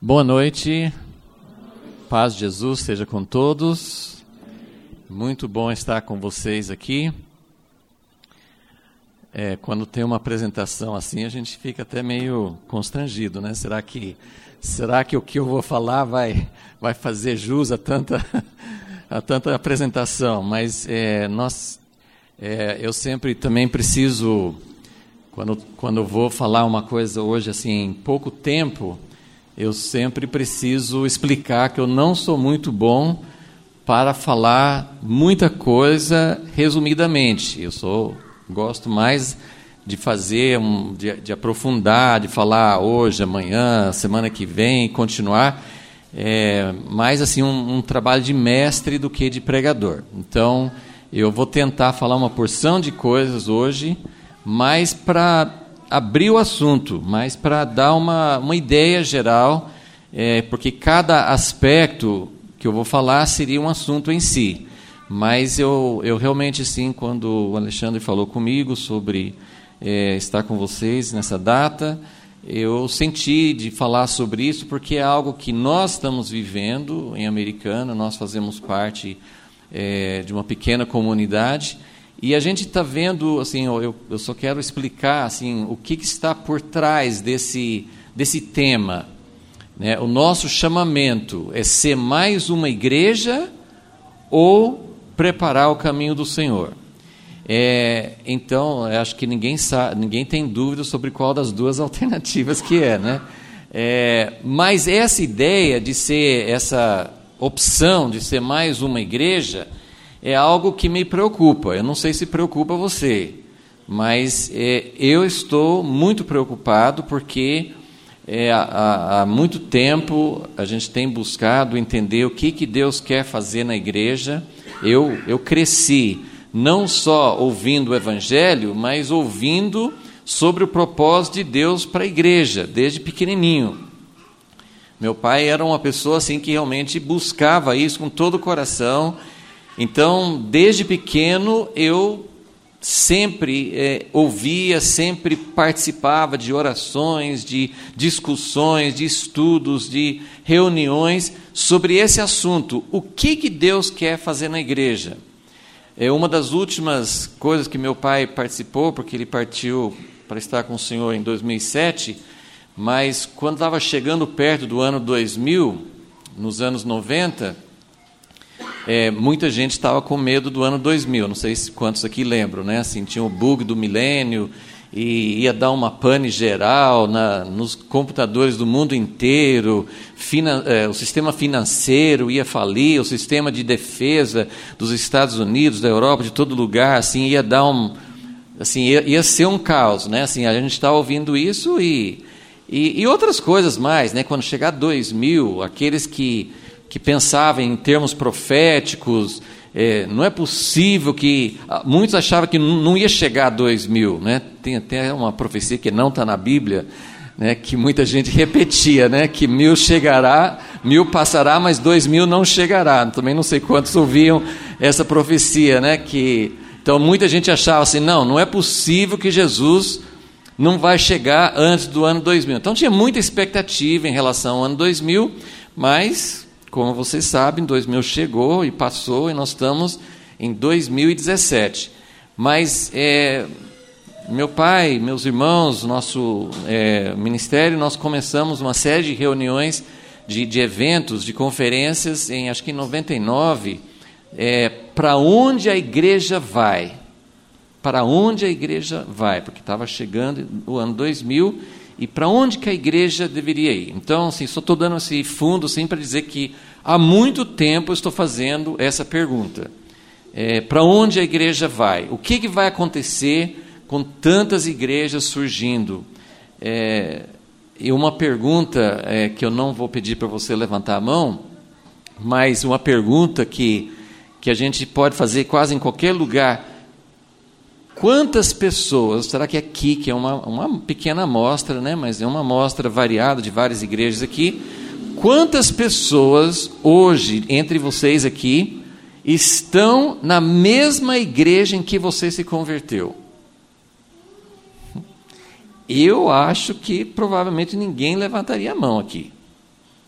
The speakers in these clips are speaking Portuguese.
Boa noite, paz de Jesus seja com todos, muito bom estar com vocês aqui. Quando tem uma apresentação assim, a gente fica até meio constrangido, né? Será que o que eu vou falar vai fazer jus a tanta apresentação? Mas eu sempre também preciso, quando eu vou falar uma coisa hoje assim, em pouco tempo, eu sempre preciso explicar que eu não sou muito bom para falar muita coisa resumidamente. Gosto mais de fazer, de aprofundar, de falar hoje, amanhã, semana que vem, continuar. Mais assim um trabalho de mestre do que de pregador. Então, eu vou tentar falar uma porção de coisas hoje, mais para abrir o assunto, mas para dar uma ideia geral, porque cada aspecto que eu vou falar seria um assunto em si. Mas eu realmente, sim, quando o Alexandre falou comigo sobre estar com vocês nessa data, eu senti de falar sobre isso, porque é algo que nós estamos vivendo em Americana, nós fazemos parte de uma pequena comunidade. E a gente está vendo, assim, eu só quero explicar assim, o que está por trás desse tema. Né? O nosso chamamento é ser mais uma igreja ou preparar o caminho do Senhor. Então, eu acho que ninguém tem dúvida sobre qual das duas alternativas que é. Né? Mas essa ideia de ser, essa opção de ser mais uma igreja, é algo que me preocupa. Eu não sei se preocupa você, mas eu estou muito preocupado porque há muito tempo a gente tem buscado entender o que Deus quer fazer na igreja. Eu cresci não só ouvindo o Evangelho, mas ouvindo sobre o propósito de Deus para a igreja, desde pequenininho. Meu pai era uma pessoa assim, que realmente buscava isso com todo o coração. Então, desde pequeno, eu sempre ouvia, sempre participava de orações, de discussões, de estudos, de reuniões sobre esse assunto. O que Deus quer fazer na igreja? Uma das últimas coisas que meu pai participou, porque ele partiu para estar com o Senhor em 2007, mas quando estava chegando perto do ano 2000, nos anos 90... muita gente estava com medo do ano 2000, não sei quantos aqui lembram, né? Assim, tinha o bug do milênio e ia dar uma pane geral nos computadores do mundo inteiro, o sistema financeiro ia falir, o sistema de defesa dos Estados Unidos, da Europa, de todo lugar, assim, ia dar ia ser um caos, né? Assim, a gente estava ouvindo isso e outras coisas mais, né? Quando chegar 2000, aqueles que pensavam em termos proféticos, não é possível que... Muitos achavam que não ia chegar a 2000, né? Tem até uma profecia que não está na Bíblia, né? Que muita gente repetia, né? Que 1000 chegará, 1000 passará, mas 2000 não chegará. Também não sei quantos ouviam essa profecia, né? Então muita gente achava assim, não é possível que Jesus não vai chegar antes do ano 2000. Então tinha muita expectativa em relação ao ano 2000, mas... Como vocês sabem, 2000 chegou e passou e nós estamos em 2017. Mas meu pai, meus irmãos, nosso ministério, nós começamos uma série de reuniões, de eventos, de conferências, acho que em 99, para onde a igreja vai? Para onde a igreja vai? Porque estava chegando o ano 2000 e para onde que a igreja deveria ir? Então, assim, só estou dando esse fundo assim, para dizer que há muito tempo eu estou fazendo essa pergunta. Para onde a igreja vai? O que vai acontecer com tantas igrejas surgindo? E uma pergunta que eu não vou pedir para você levantar a mão, mas uma pergunta que a gente pode fazer quase em qualquer lugar. Quantas pessoas, será que aqui, que é uma pequena amostra, né, mas é uma amostra variada de várias igrejas aqui, quantas pessoas hoje, entre vocês aqui, estão na mesma igreja em que você se converteu? Eu acho que provavelmente ninguém levantaria a mão aqui.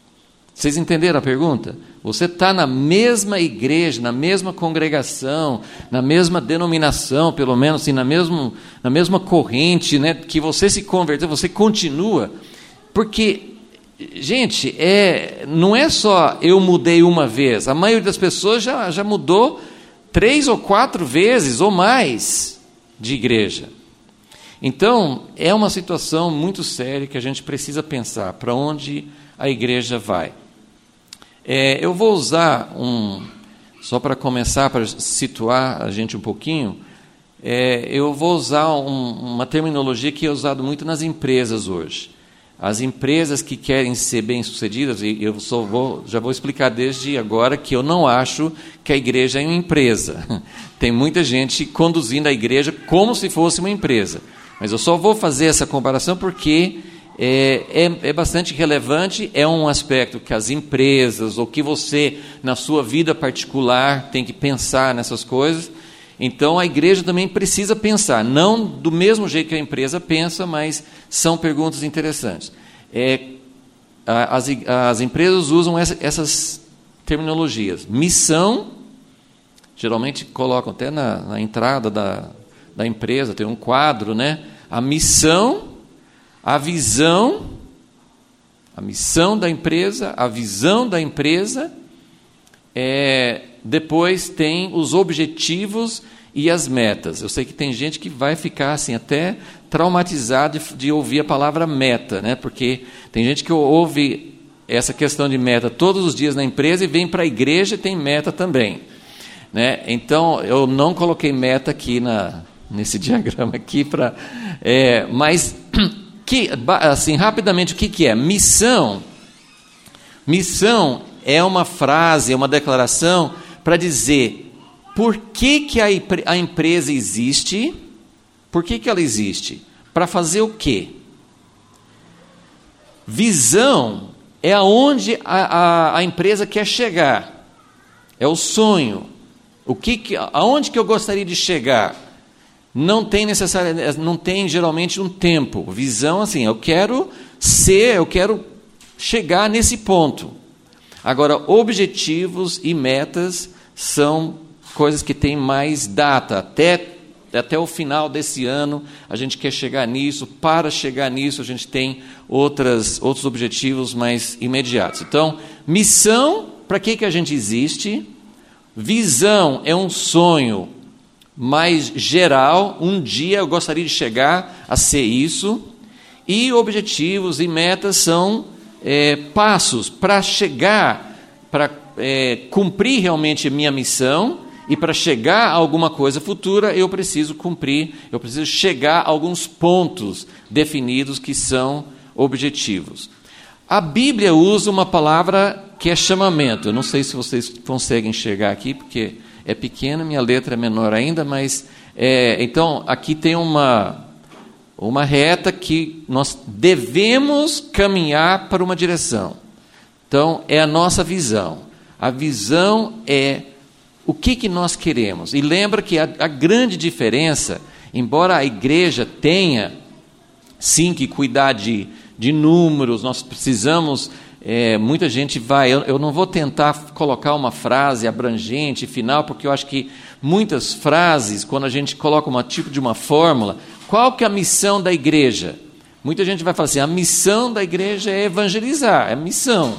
Vocês entenderam a pergunta? Você está na mesma igreja, na mesma congregação, na mesma denominação, pelo menos assim, na mesma corrente, né, que você se converteu, você continua. Porque, gente, não é só eu mudei uma vez. A maioria das pessoas já mudou 3 ou 4 vezes ou mais de igreja. Então, é uma situação muito séria que a gente precisa pensar para onde a igreja vai. Eu vou usar só para começar, para situar a gente um pouquinho, eu vou usar uma terminologia que é usada muito nas empresas hoje. As empresas que querem ser bem-sucedidas, e eu já vou explicar desde agora que eu não acho que a igreja é uma empresa. Tem muita gente conduzindo a igreja como se fosse uma empresa. Mas eu só vou fazer essa comparação porque é bastante relevante, é um aspecto que as empresas, ou que você, na sua vida particular, tem que pensar nessas coisas. Então, a igreja também precisa pensar, não do mesmo jeito que a empresa pensa, mas são perguntas interessantes. As empresas usam essas terminologias. Missão, geralmente colocam até na entrada da empresa, tem um quadro, né? A missão, a visão, a missão da empresa, a visão da empresa, depois tem os objetivos e as metas. Eu sei que tem gente que vai ficar assim, até traumatizado de ouvir a palavra meta, né? Porque tem gente que ouve essa questão de meta todos os dias na empresa e vem para a igreja e tem meta também, né? Então, eu não coloquei meta aqui nesse diagrama aqui, mas assim, rapidamente, o que é? Missão é uma frase, é uma declaração para dizer por que a empresa existe, por que ela existe, para fazer o quê? Visão é aonde a empresa quer chegar, é o sonho, aonde que eu gostaria de chegar. Não tem geralmente um tempo. Visão, assim, eu quero chegar nesse ponto. Agora, objetivos e metas são coisas que têm mais data. Até o final desse ano, a gente quer chegar nisso. Para chegar nisso, a gente tem outros objetivos mais imediatos. Então, missão, para que a gente existe? Visão é um sonho mais geral, um dia eu gostaria de chegar a ser isso, e objetivos e metas são passos para chegar, para cumprir realmente a minha missão, e para chegar a alguma coisa futura, eu preciso chegar a alguns pontos definidos que são objetivos. A Bíblia usa uma palavra que é chamamento. Eu não sei se vocês conseguem enxergar aqui, porque é pequena, minha letra é menor ainda, mas então aqui tem uma reta que nós devemos caminhar para uma direção. Então, é a nossa visão. A visão é o que nós queremos. E lembra que a grande diferença, embora a igreja tenha, sim, que cuidar de números, nós precisamos... muita gente vai... Eu não vou tentar colocar uma frase abrangente, final, porque eu acho que muitas frases, quando a gente coloca um tipo de uma fórmula, qual que é a missão da igreja? Muita gente vai falar assim, a missão da igreja é evangelizar, é a missão.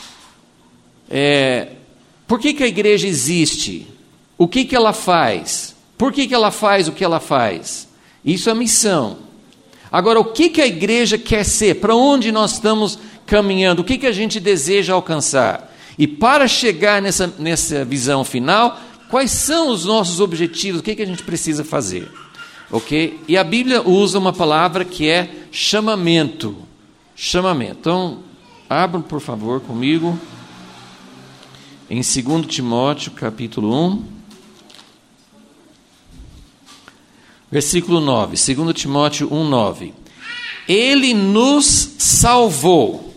Por que a igreja existe? O que ela faz? Por que ela faz o que ela faz? Isso é missão. Agora, o que a igreja quer ser? Para onde nós estamos caminhando? O que a gente deseja alcançar? E para chegar nessa visão final, quais são os nossos objetivos? O que a gente precisa fazer? Ok? E a Bíblia usa uma palavra que é chamamento. Chamamento. Então, abram, por favor, comigo, em 2 Timóteo, capítulo 1, versículo 9. 2 Timóteo 1, 9. Ele nos salvou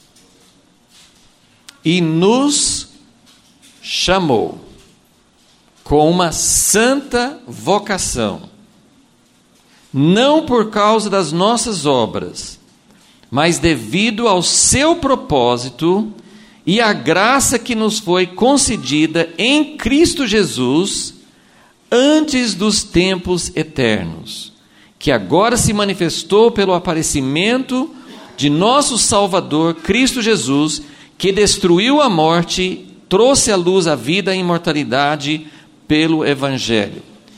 e nos chamou com uma santa vocação, não por causa das nossas obras, mas devido ao seu propósito e a graça que nos foi concedida em Cristo Jesus antes dos tempos eternos, que agora se manifestou pelo aparecimento de nosso Salvador, Cristo Jesus, que destruiu a morte, trouxe à luz a vida e a imortalidade pelo Evangelho.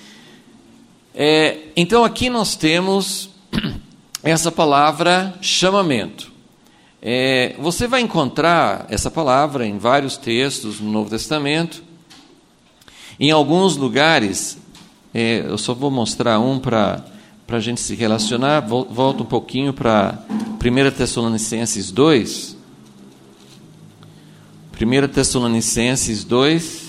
Então aqui nós temos essa palavra chamamento. Você vai encontrar essa palavra em vários textos no Novo Testamento. Em alguns lugares, eu só vou mostrar um para a gente se relacionar. Volto um pouquinho para 1 Tessalonicenses 2. 1 Tessalonicenses 2,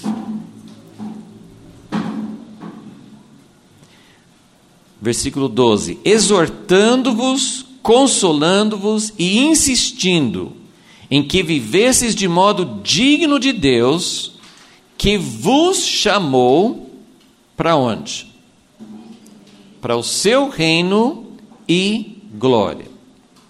versículo 12: exortando-vos, consolando-vos e insistindo em que vivesseis de modo digno de Deus, que vos chamou para onde? Para o seu reino e glória.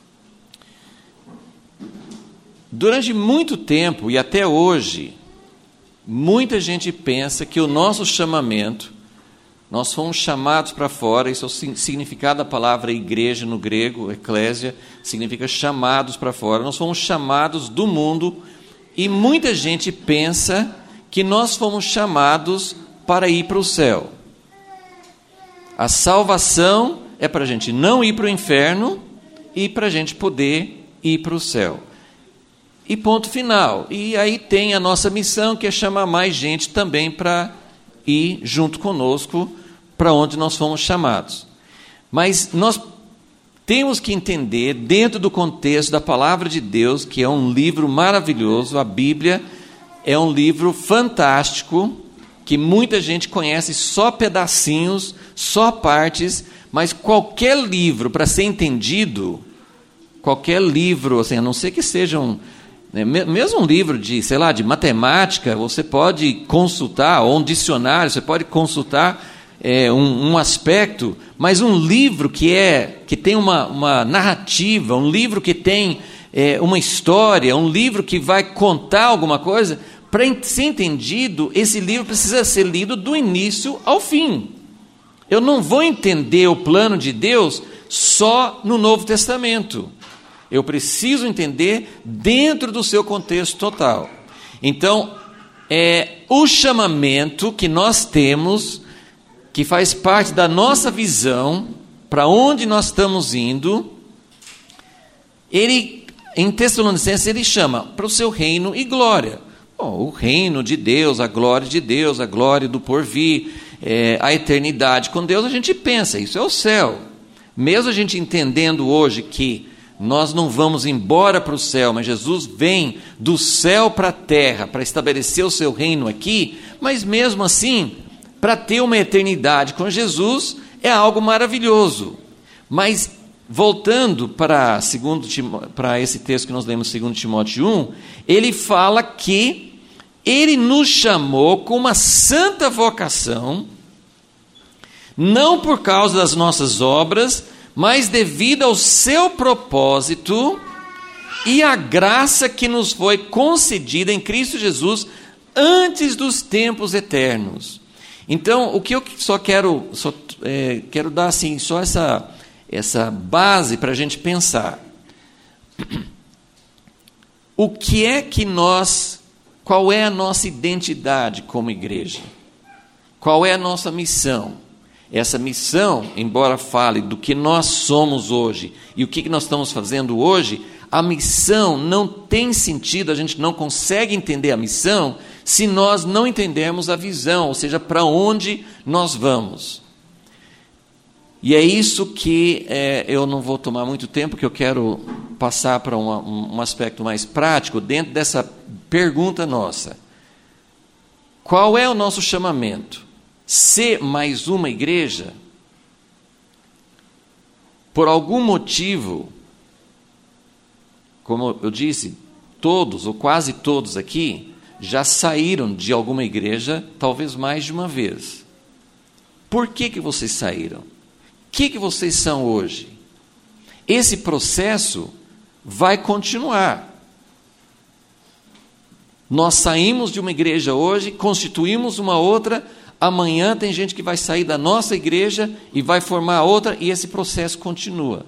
Durante muito tempo e até hoje, muita gente pensa que o nosso chamamento, nós fomos chamados para fora. Isso é o significado da palavra igreja no grego, eclésia, significa chamados para fora. Nós fomos chamados do mundo e muita gente pensa que nós fomos chamados para ir para o céu. A salvação é para a gente não ir para o inferno e para a gente poder ir para o céu. E ponto final. E aí tem a nossa missão, que é chamar mais gente também para ir junto conosco para onde nós fomos chamados. Mas nós temos que entender, dentro do contexto da palavra de Deus, que é um livro maravilhoso, a Bíblia é um livro fantástico, que muita gente conhece só pedacinhos, só partes, mas qualquer livro, para ser entendido, qualquer livro, assim, a não ser que sejam... mesmo um livro de, sei lá, de matemática, você pode consultar, ou um dicionário, você pode consultar um aspecto, mas um livro que tem uma narrativa, um livro que tem uma história, um livro que vai contar alguma coisa, para ser entendido, esse livro precisa ser lido do início ao fim. Eu não vou entender o plano de Deus só no Novo Testamento. Eu preciso entender dentro do seu contexto total. Então, o chamamento que nós temos, que faz parte da nossa visão, para onde nós estamos indo, em Tessalonicenses ele chama para o seu reino e glória. O reino de Deus, a glória do porvir, a eternidade com Deus, a gente pensa, isso é o céu. Mesmo a gente entendendo hoje que nós não vamos embora para o céu, mas Jesus vem do céu para a terra para estabelecer o seu reino aqui, mas mesmo assim, para ter uma eternidade com Jesus, é algo maravilhoso. Mas, voltando para esse texto que nós lemos em 2 Timóteo 1, ele fala que ele nos chamou com uma santa vocação, não por causa das nossas obras, mas devido ao seu propósito e à graça que nos foi concedida em Cristo Jesus antes dos tempos eternos. Então, o que eu quero dar assim, só essa base para a gente pensar. Qual é a nossa identidade como igreja? Qual é a nossa missão? Essa missão, embora fale do que nós somos hoje e o que nós estamos fazendo hoje, a missão não tem sentido, a gente não consegue entender a missão se nós não entendermos a visão, ou seja, para onde nós vamos. E é isso que eu não vou tomar muito tempo, que eu quero passar para um aspecto mais prático dentro dessa pergunta nossa. Qual é o nosso chamamento? Ser mais uma igreja? Por algum motivo, como eu disse, todos ou quase todos aqui já saíram de alguma igreja, talvez mais de uma vez. Por que vocês saíram? O que vocês são hoje? Esse processo vai continuar. Nós saímos de uma igreja hoje, constituímos uma outra, amanhã tem gente que vai sair da nossa igreja e vai formar outra, e esse processo continua.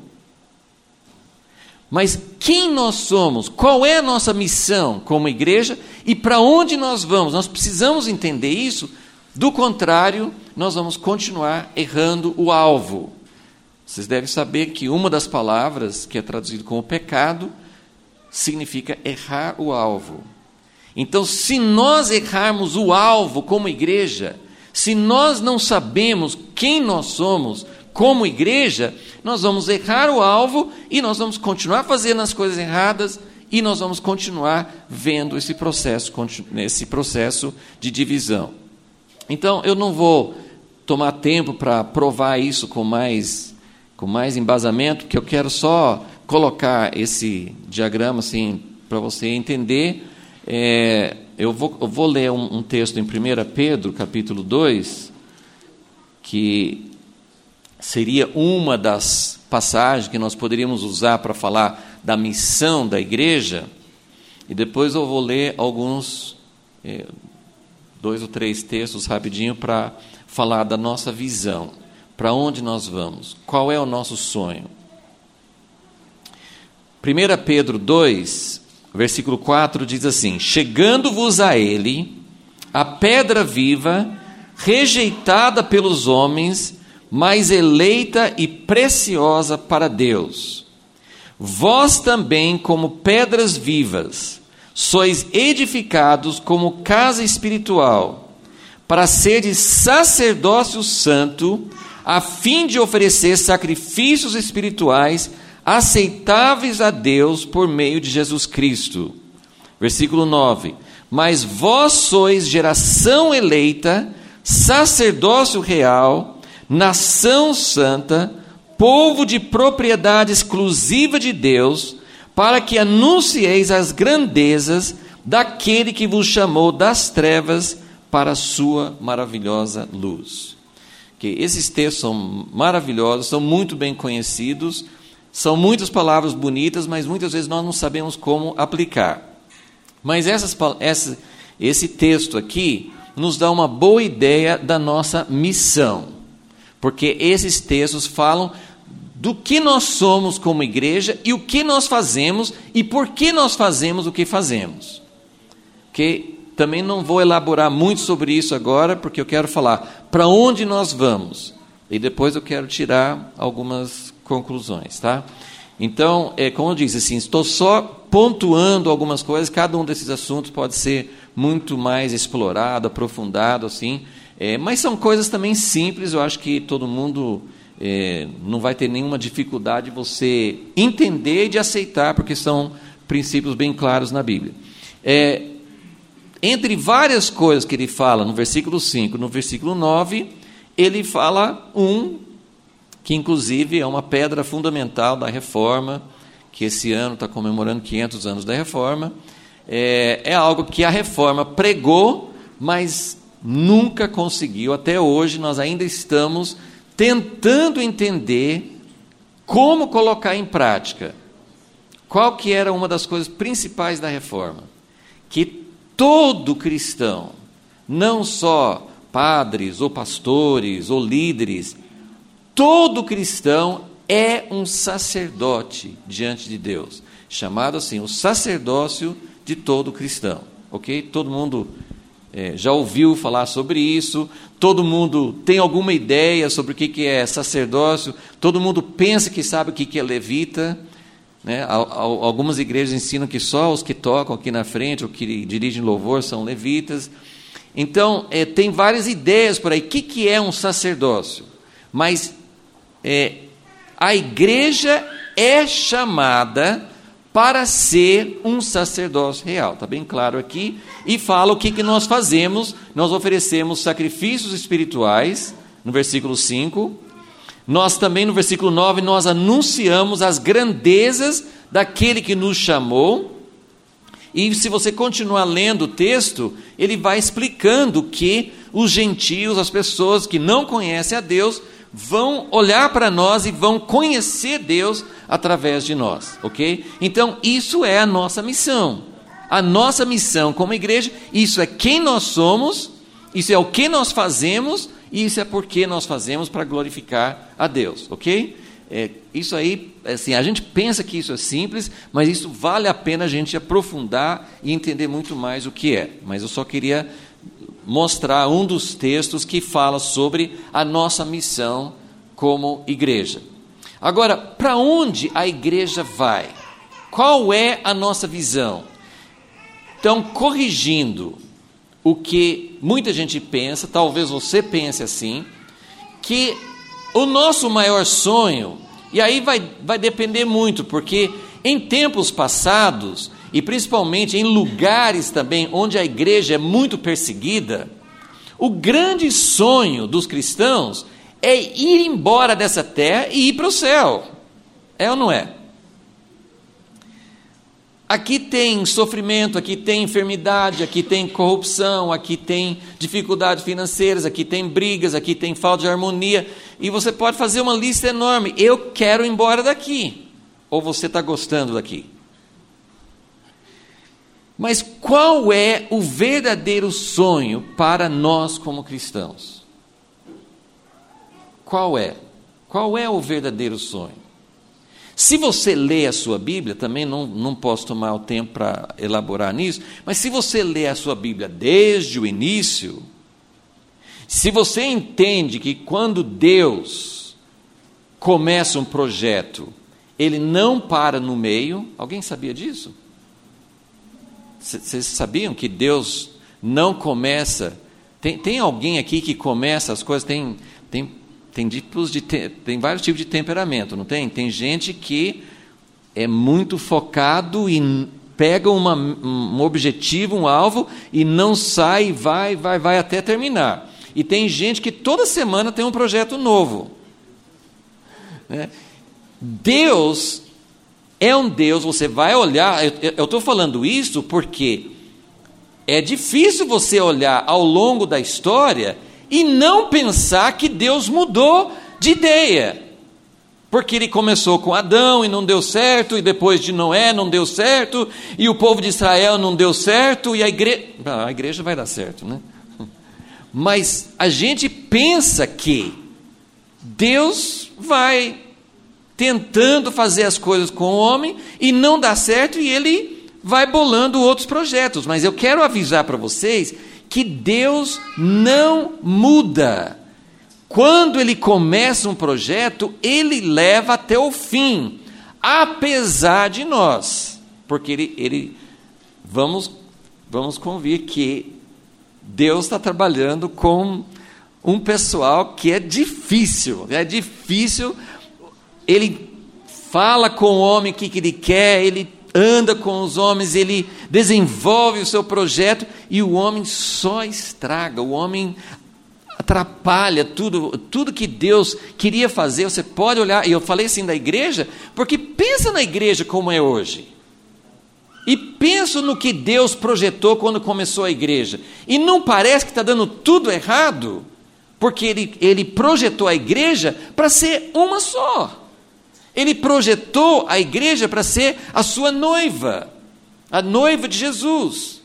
Mas quem nós somos? Qual é a nossa missão como igreja? E para onde nós vamos? Nós precisamos entender isso, do contrário, nós vamos continuar errando o alvo. Vocês devem saber que uma das palavras que é traduzido como pecado significa errar o alvo. Então, se nós errarmos o alvo como igreja, se nós não sabemos quem nós somos como igreja, nós vamos errar o alvo e nós vamos continuar fazendo as coisas erradas e nós vamos continuar vendo esse processo de divisão. Então, eu não vou tomar tempo para provar isso com mais embasamento, porque eu quero só colocar esse diagrama assim, para você entender. Eu vou ler um texto em 1 Pedro, capítulo 2, que seria uma das passagens que nós poderíamos usar para falar da missão da igreja, e depois eu vou ler alguns, 2 ou 3 textos rapidinho para falar da nossa visão, para onde nós vamos, qual é o nosso sonho. 1 Pedro 2, versículo 4 diz assim: chegando-vos a ele, a pedra viva, rejeitada pelos homens, mas eleita e preciosa para Deus. Vós também, como pedras vivas, sois edificados como casa espiritual, para seres sacerdócio santo, a fim de oferecer sacrifícios espirituais aceitáveis a Deus por meio de Jesus Cristo. Versículo 9: mas vós sois geração eleita, sacerdócio real, nação santa, povo de propriedade exclusiva de Deus, para que anuncieis as grandezas daquele que vos chamou das trevas para a sua maravilhosa luz. Que esses textos são maravilhosos, são muito bem conhecidos, são muitas palavras bonitas, mas muitas vezes nós não sabemos como aplicar. Mas esse texto aqui nos dá uma boa ideia da nossa missão, porque esses textos falam do que nós somos como igreja e o que nós fazemos e por que nós fazemos o que fazemos. Okay? Também não vou elaborar muito sobre isso agora, porque eu quero falar para onde nós vamos. E depois eu quero tirar algumas conclusões. Tá? Então, como eu disse, assim, estou só pontuando algumas coisas, cada um desses assuntos pode ser muito mais explorado, aprofundado, assim, mas são coisas também simples, eu acho que todo mundo não vai ter nenhuma dificuldade de você entender e de aceitar, porque são princípios bem claros na Bíblia. Entre várias coisas que ele fala no versículo 5, no versículo 9, ele fala que inclusive é uma pedra fundamental da Reforma, que esse ano está comemorando 500 anos da Reforma, é algo que a Reforma pregou, mas nunca conseguiu. Até hoje nós ainda estamos tentando entender como colocar em prática. Qual que era uma das coisas principais da Reforma? Que todo cristão, não só padres ou pastores ou líderes, todo cristão é um sacerdote diante de Deus, chamado assim, o sacerdócio de todo cristão, ok? Todo mundo já ouviu falar sobre isso, todo mundo tem alguma ideia sobre o que é sacerdócio, todo mundo pensa que sabe o que é levita, né? Algumas igrejas ensinam que só os que tocam aqui na frente, ou que dirigem louvor, são levitas. Então, tem várias ideias por aí, o que é um sacerdócio, mas a igreja é chamada para ser um sacerdócio real, está bem claro aqui, e fala o que nós fazemos. Nós oferecemos sacrifícios espirituais, no versículo 5, nós também no versículo 9, nós anunciamos as grandezas daquele que nos chamou, e se você continuar lendo o texto, ele vai explicando que os gentios, as pessoas que não conhecem a Deus, vão olhar para nós e vão conhecer Deus através de nós, ok? Então, isso é a nossa missão. a nossa missão como igreja, isso é quem nós somos, isso é o que nós fazemos, e isso é porque nós fazemos para glorificar a Deus, ok? Isso aí, assim, a gente pensa que isso é simples, mas isso vale a pena a gente aprofundar e entender muito mais o que é. Mas eu só queria mostrar um dos textos que fala sobre a nossa missão como igreja. Agora, para onde a igreja vai? Qual é a nossa visão? Então, corrigindo o que muita gente pensa, talvez você pense assim, que o nosso maior sonho, e aí vai depender muito, porque em tempos passados, e principalmente em lugares também onde a igreja é muito perseguida, o grande sonho dos cristãos é ir embora dessa terra e ir para o céu. É ou não é? Aqui tem sofrimento, aqui tem enfermidade, aqui tem corrupção, aqui tem dificuldades financeiras, aqui tem brigas, aqui tem falta de harmonia. E você pode fazer uma lista enorme. Eu quero ir embora daqui. Ou você está gostando daqui? Mas qual é o verdadeiro sonho para nós como cristãos? Qual é? Qual é o verdadeiro sonho? Se você lê a sua Bíblia, também não posso tomar o tempo para elaborar nisso, mas se você lê a sua Bíblia desde o início, se você entende que quando Deus começa um projeto, Ele não para no meio, alguém sabia disso? Vocês sabiam que Deus não começa? Tem alguém aqui que começa as coisas, tem vários tipos de temperamento, não tem? Tem gente que é muito focado e pega um objetivo, um alvo, e não sai, vai até terminar. E tem gente que toda semana tem um projeto novo. Né? Deus é um Deus, você vai olhar, eu estou falando isso porque é difícil você olhar ao longo da história e não pensar que Deus mudou de ideia, porque Ele começou com Adão e não deu certo, e depois de Noé não deu certo, e o povo de Israel não deu certo, e a igreja vai dar certo, né? Mas a gente pensa que Deus vai tentando fazer as coisas com o homem e não dá certo, e Ele vai bolando outros projetos. Mas eu quero avisar para vocês que Deus não muda. Quando Ele começa um projeto, Ele leva até o fim, apesar de nós, porque vamos convir que Deus está trabalhando com um pessoal que é difícil, Ele fala com o homem o que Ele quer, Ele anda com os homens, Ele desenvolve o seu projeto, e o homem só estraga, o homem atrapalha tudo que Deus queria fazer. Você pode olhar, e eu falei assim da igreja, porque pensa na igreja como é hoje, e pensa no que Deus projetou quando começou a igreja, e não parece que está dando tudo errado, porque Ele projetou a igreja para ser uma só. Ele projetou a igreja para ser a sua noiva, a noiva de Jesus.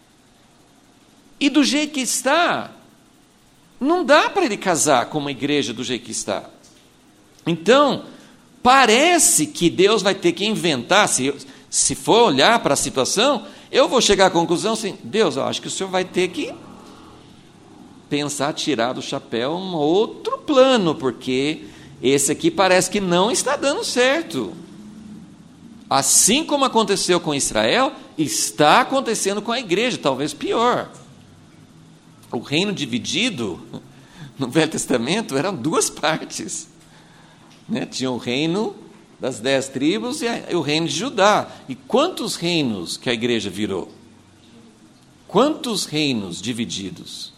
E do jeito que está, não dá para Ele casar com uma igreja do jeito que está. Então, parece que Deus vai ter que inventar, se for olhar para a situação, eu vou chegar à conclusão assim: Deus, eu acho que o Senhor vai ter que pensar, tirar do chapéu um outro plano, porque esse aqui parece que não está dando certo. Assim como aconteceu com Israel, está acontecendo com a igreja, talvez pior. O reino dividido, no Velho Testamento, eram duas partes. Né? Tinha o reino das 10 tribos e o reino de Judá. E quantos reinos que a igreja virou? Quantos reinos divididos?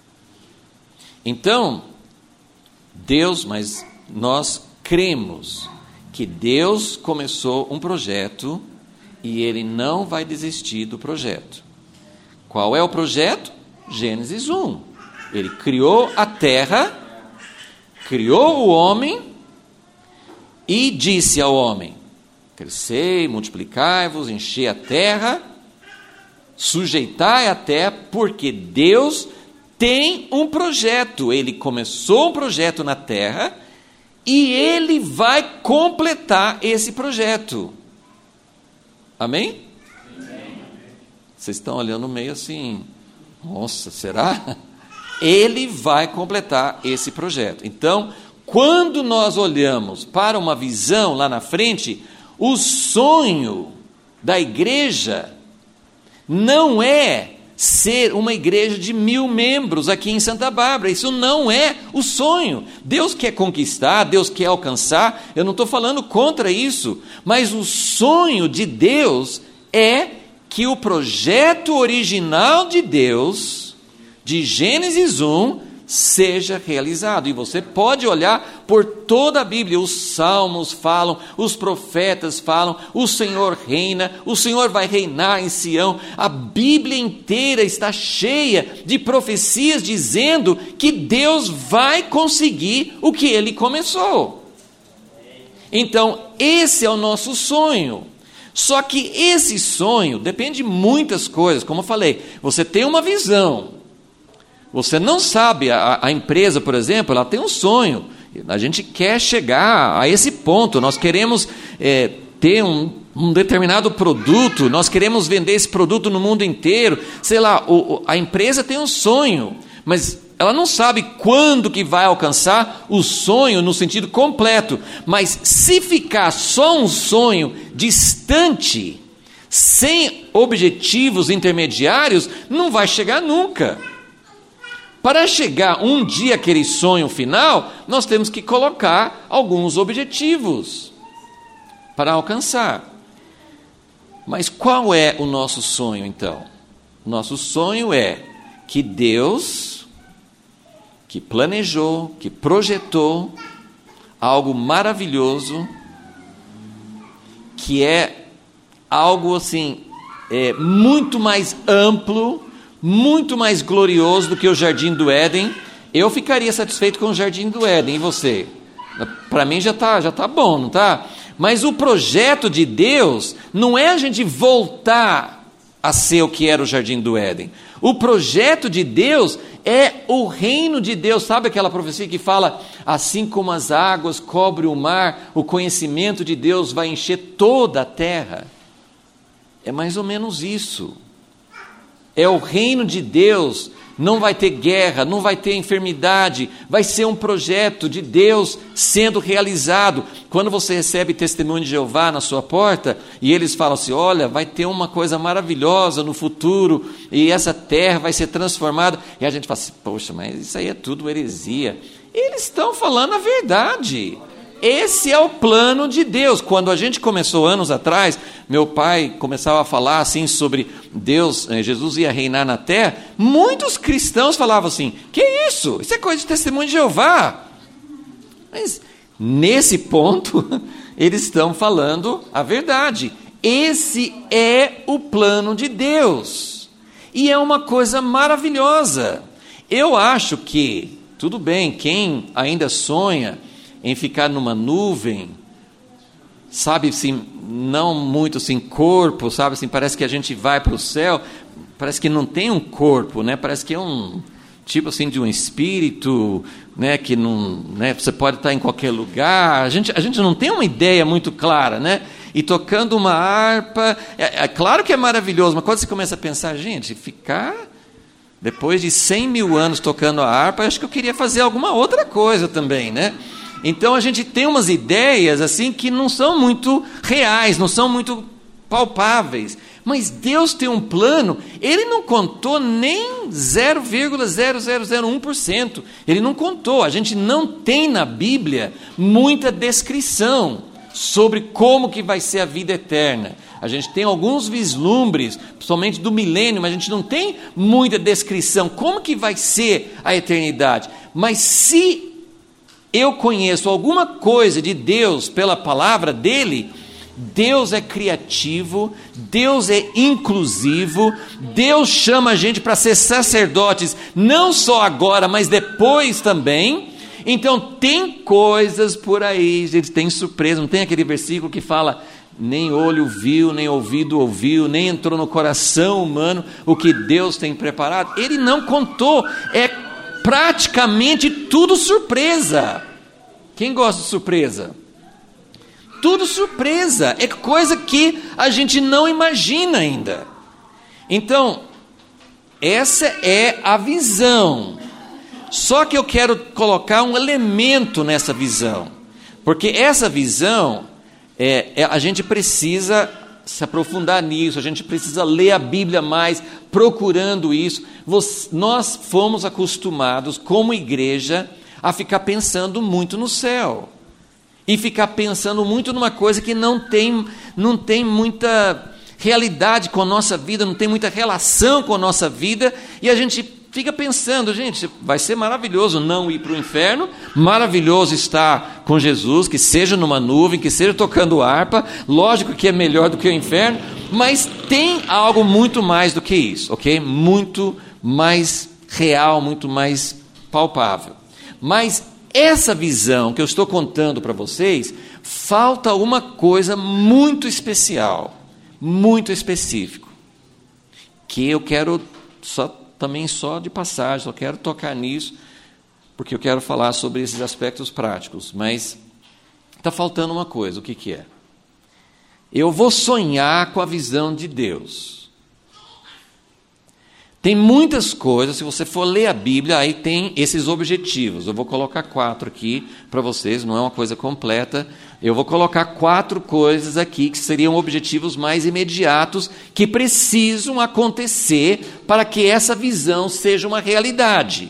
Então, mas nós cremos que Deus começou um projeto e Ele não vai desistir do projeto. Qual é o projeto? Gênesis 1. Ele criou a terra, criou o homem e disse ao homem: crescei, multiplicai-vos, enchei a terra Sujeitai a terra, porque Deus tem um projeto. Ele começou um projeto na terra e Ele vai completar esse projeto. Amém? Vocês estão olhando meio assim, nossa, será? Ele vai completar esse projeto. Então, quando nós olhamos para uma visão lá na frente, o sonho da igreja não é ser uma igreja de 1000 membros aqui em Santa Bárbara. Isso não é o sonho. Deus quer conquistar, Deus quer alcançar, eu não estou falando contra isso, mas o sonho de Deus é que o projeto original de Deus, de Gênesis 1, seja realizado. E você pode olhar por toda a Bíblia, os salmos falam, os profetas falam, o Senhor reina, o Senhor vai reinar em Sião. A Bíblia inteira está cheia de profecias dizendo que Deus vai conseguir o que Ele começou. Então, esse é o nosso sonho. Só que esse sonho depende de muitas coisas. Como eu falei, você tem uma visão. Você não sabe, a empresa, por exemplo, ela tem um sonho. A gente quer chegar a esse ponto. Nós queremos ter um determinado produto. Nós queremos vender esse produto no mundo inteiro. Sei lá, a empresa tem um sonho, mas ela não sabe quando que vai alcançar o sonho no sentido completo. Mas se ficar só um sonho distante, sem objetivos intermediários, não vai chegar nunca. Para chegar um dia àquele sonho final, nós temos que colocar alguns objetivos para alcançar. Mas qual é o nosso sonho então? Nosso sonho é que Deus, que planejou, que projetou algo maravilhoso, que é algo assim, muito mais amplo, muito mais glorioso do que o Jardim do Éden. Eu ficaria satisfeito com o Jardim do Éden, e você? Para mim já tá bom, não está? Mas o projeto de Deus não é a gente voltar a ser o que era o Jardim do Éden. O projeto de Deus é o reino de Deus. Sabe aquela profecia que fala, assim como as águas cobrem o mar, o conhecimento de Deus vai encher toda a terra? É mais ou menos isso. É o reino de Deus, não vai ter guerra, não vai ter enfermidade, vai ser um projeto de Deus sendo realizado. Quando você recebe testemunho de Jeová na sua porta, e eles falam assim, olha, vai ter uma coisa maravilhosa no futuro, e essa terra vai ser transformada, e a gente fala assim, poxa, mas isso aí é tudo heresia. Eles estão falando a verdade. Esse é o plano de Deus. Quando a gente começou anos atrás, meu pai começava a falar assim sobre Deus, Jesus ia reinar na terra, muitos cristãos falavam assim, que isso? Isso é coisa de testemunho de Jeová. Mas nesse ponto, eles estão falando a verdade. Esse é o plano de Deus. E é uma coisa maravilhosa. Eu acho que, tudo bem, quem ainda sonha em ficar numa nuvem, sabe assim, não muito assim, corpo, sabe assim, parece que a gente vai para o céu, parece que não tem um corpo, né? Parece que é um tipo assim de um espírito, né? Que não, né? Você pode estar em qualquer lugar, a gente não tem uma ideia muito clara, né? E tocando uma harpa, é claro que é maravilhoso, mas quando você começa a pensar, gente, ficar depois de 100 mil anos tocando a harpa, acho que eu queria fazer alguma outra coisa também, né? Então a gente tem umas ideias assim que não são muito reais, não são muito palpáveis. Mas Deus tem um plano, Ele não contou nem 0,0001%. Ele não contou. A gente não tem na Bíblia muita descrição sobre como que vai ser a vida eterna. A gente tem alguns vislumbres, somente do milênio, mas a gente não tem muita descrição. Como que vai ser a eternidade? Mas se eu conheço alguma coisa de Deus pela palavra dele, Deus é criativo, Deus é inclusivo, Deus chama a gente para ser sacerdotes, não só agora, mas depois também. Então tem coisas por aí, gente, tem surpresa. Não tem aquele versículo que fala nem olho viu, nem ouvido ouviu, nem entrou no coração humano o que Deus tem preparado. Ele não contou, é praticamente tudo surpresa. Quem gosta de surpresa? Tudo surpresa, é coisa que a gente não imagina ainda. Então, essa é a visão. Só que eu quero colocar um elemento nessa visão, porque essa visão, a gente precisa se aprofundar nisso, a gente precisa ler a Bíblia mais, procurando isso. Nós fomos acostumados, como igreja, a ficar pensando muito no céu, e ficar pensando muito numa coisa que não tem muita realidade com a nossa vida, não tem muita relação com a nossa vida, e a gente fica pensando, gente, vai ser maravilhoso não ir para o inferno, maravilhoso estar com Jesus, que seja numa nuvem, que seja tocando harpa, lógico que é melhor do que o inferno, mas tem algo muito mais do que isso, ok? Muito mais real, muito mais palpável. Mas essa visão que eu estou contando para vocês, falta uma coisa muito especial, muito específico, que eu quero também só de passagem, só quero tocar nisso, porque eu quero falar sobre esses aspectos práticos, mas está faltando uma coisa, o que é? Eu vou sonhar com a visão de Deus. Tem muitas coisas, se você for ler a Bíblia, aí tem esses objetivos. Eu vou colocar 4 aqui para vocês, não é uma coisa completa. Eu vou colocar 4 coisas aqui que seriam objetivos mais imediatos, que precisam acontecer para que essa visão seja uma realidade.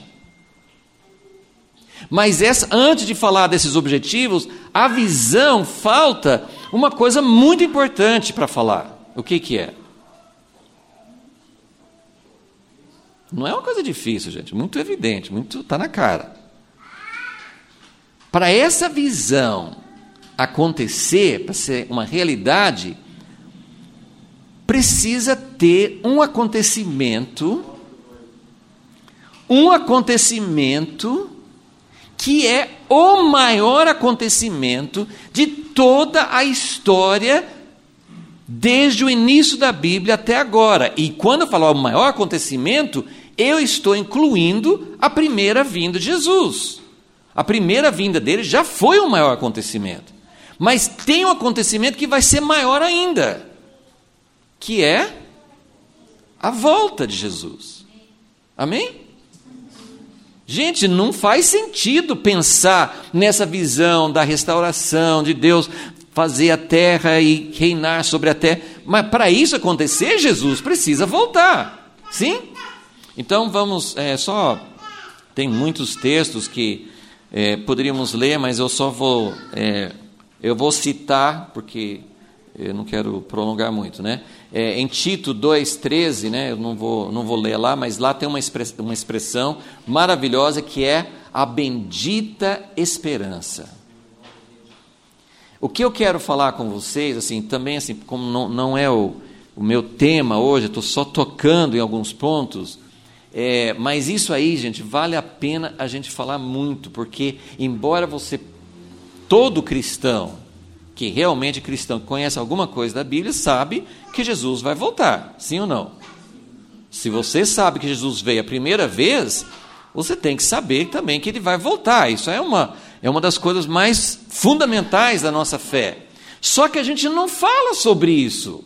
Mas antes de falar desses objetivos, a visão falta uma coisa muito importante para falar. O que é? Não é uma coisa difícil, gente, muito evidente, está na cara. Para essa visão acontecer, para ser uma realidade, precisa ter um acontecimento que é o maior acontecimento de toda a história, desde o início da Bíblia até agora. E quando eu falo o maior acontecimento, eu estou incluindo a primeira vinda de Jesus. A primeira vinda dele já foi o maior acontecimento. Mas tem um acontecimento que vai ser maior ainda, que é a volta de Jesus. Amém? Gente, não faz sentido pensar nessa visão da restauração de Deus, fazer a terra e reinar sobre a terra. Mas para isso acontecer, Jesus precisa voltar. Sim? Então vamos, tem muitos textos que poderíamos ler, mas eu só vou, eu vou citar, porque eu não quero prolongar muito, né? Em Tito 2,13, né? Eu não vou ler lá, mas lá tem uma expressão maravilhosa que é a bendita esperança. O que eu quero falar com vocês, assim, também, assim, como não é o meu tema hoje, estou só tocando em alguns pontos, mas isso aí, gente, vale a pena a gente falar muito, porque embora todo cristão, que realmente é cristão, que conhece alguma coisa da Bíblia, sabe que Jesus vai voltar, sim ou não? Se você sabe que Jesus veio a primeira vez, você tem que saber também que ele vai voltar. Isso é uma das coisas mais fundamentais da nossa fé. Só que a gente não fala sobre isso.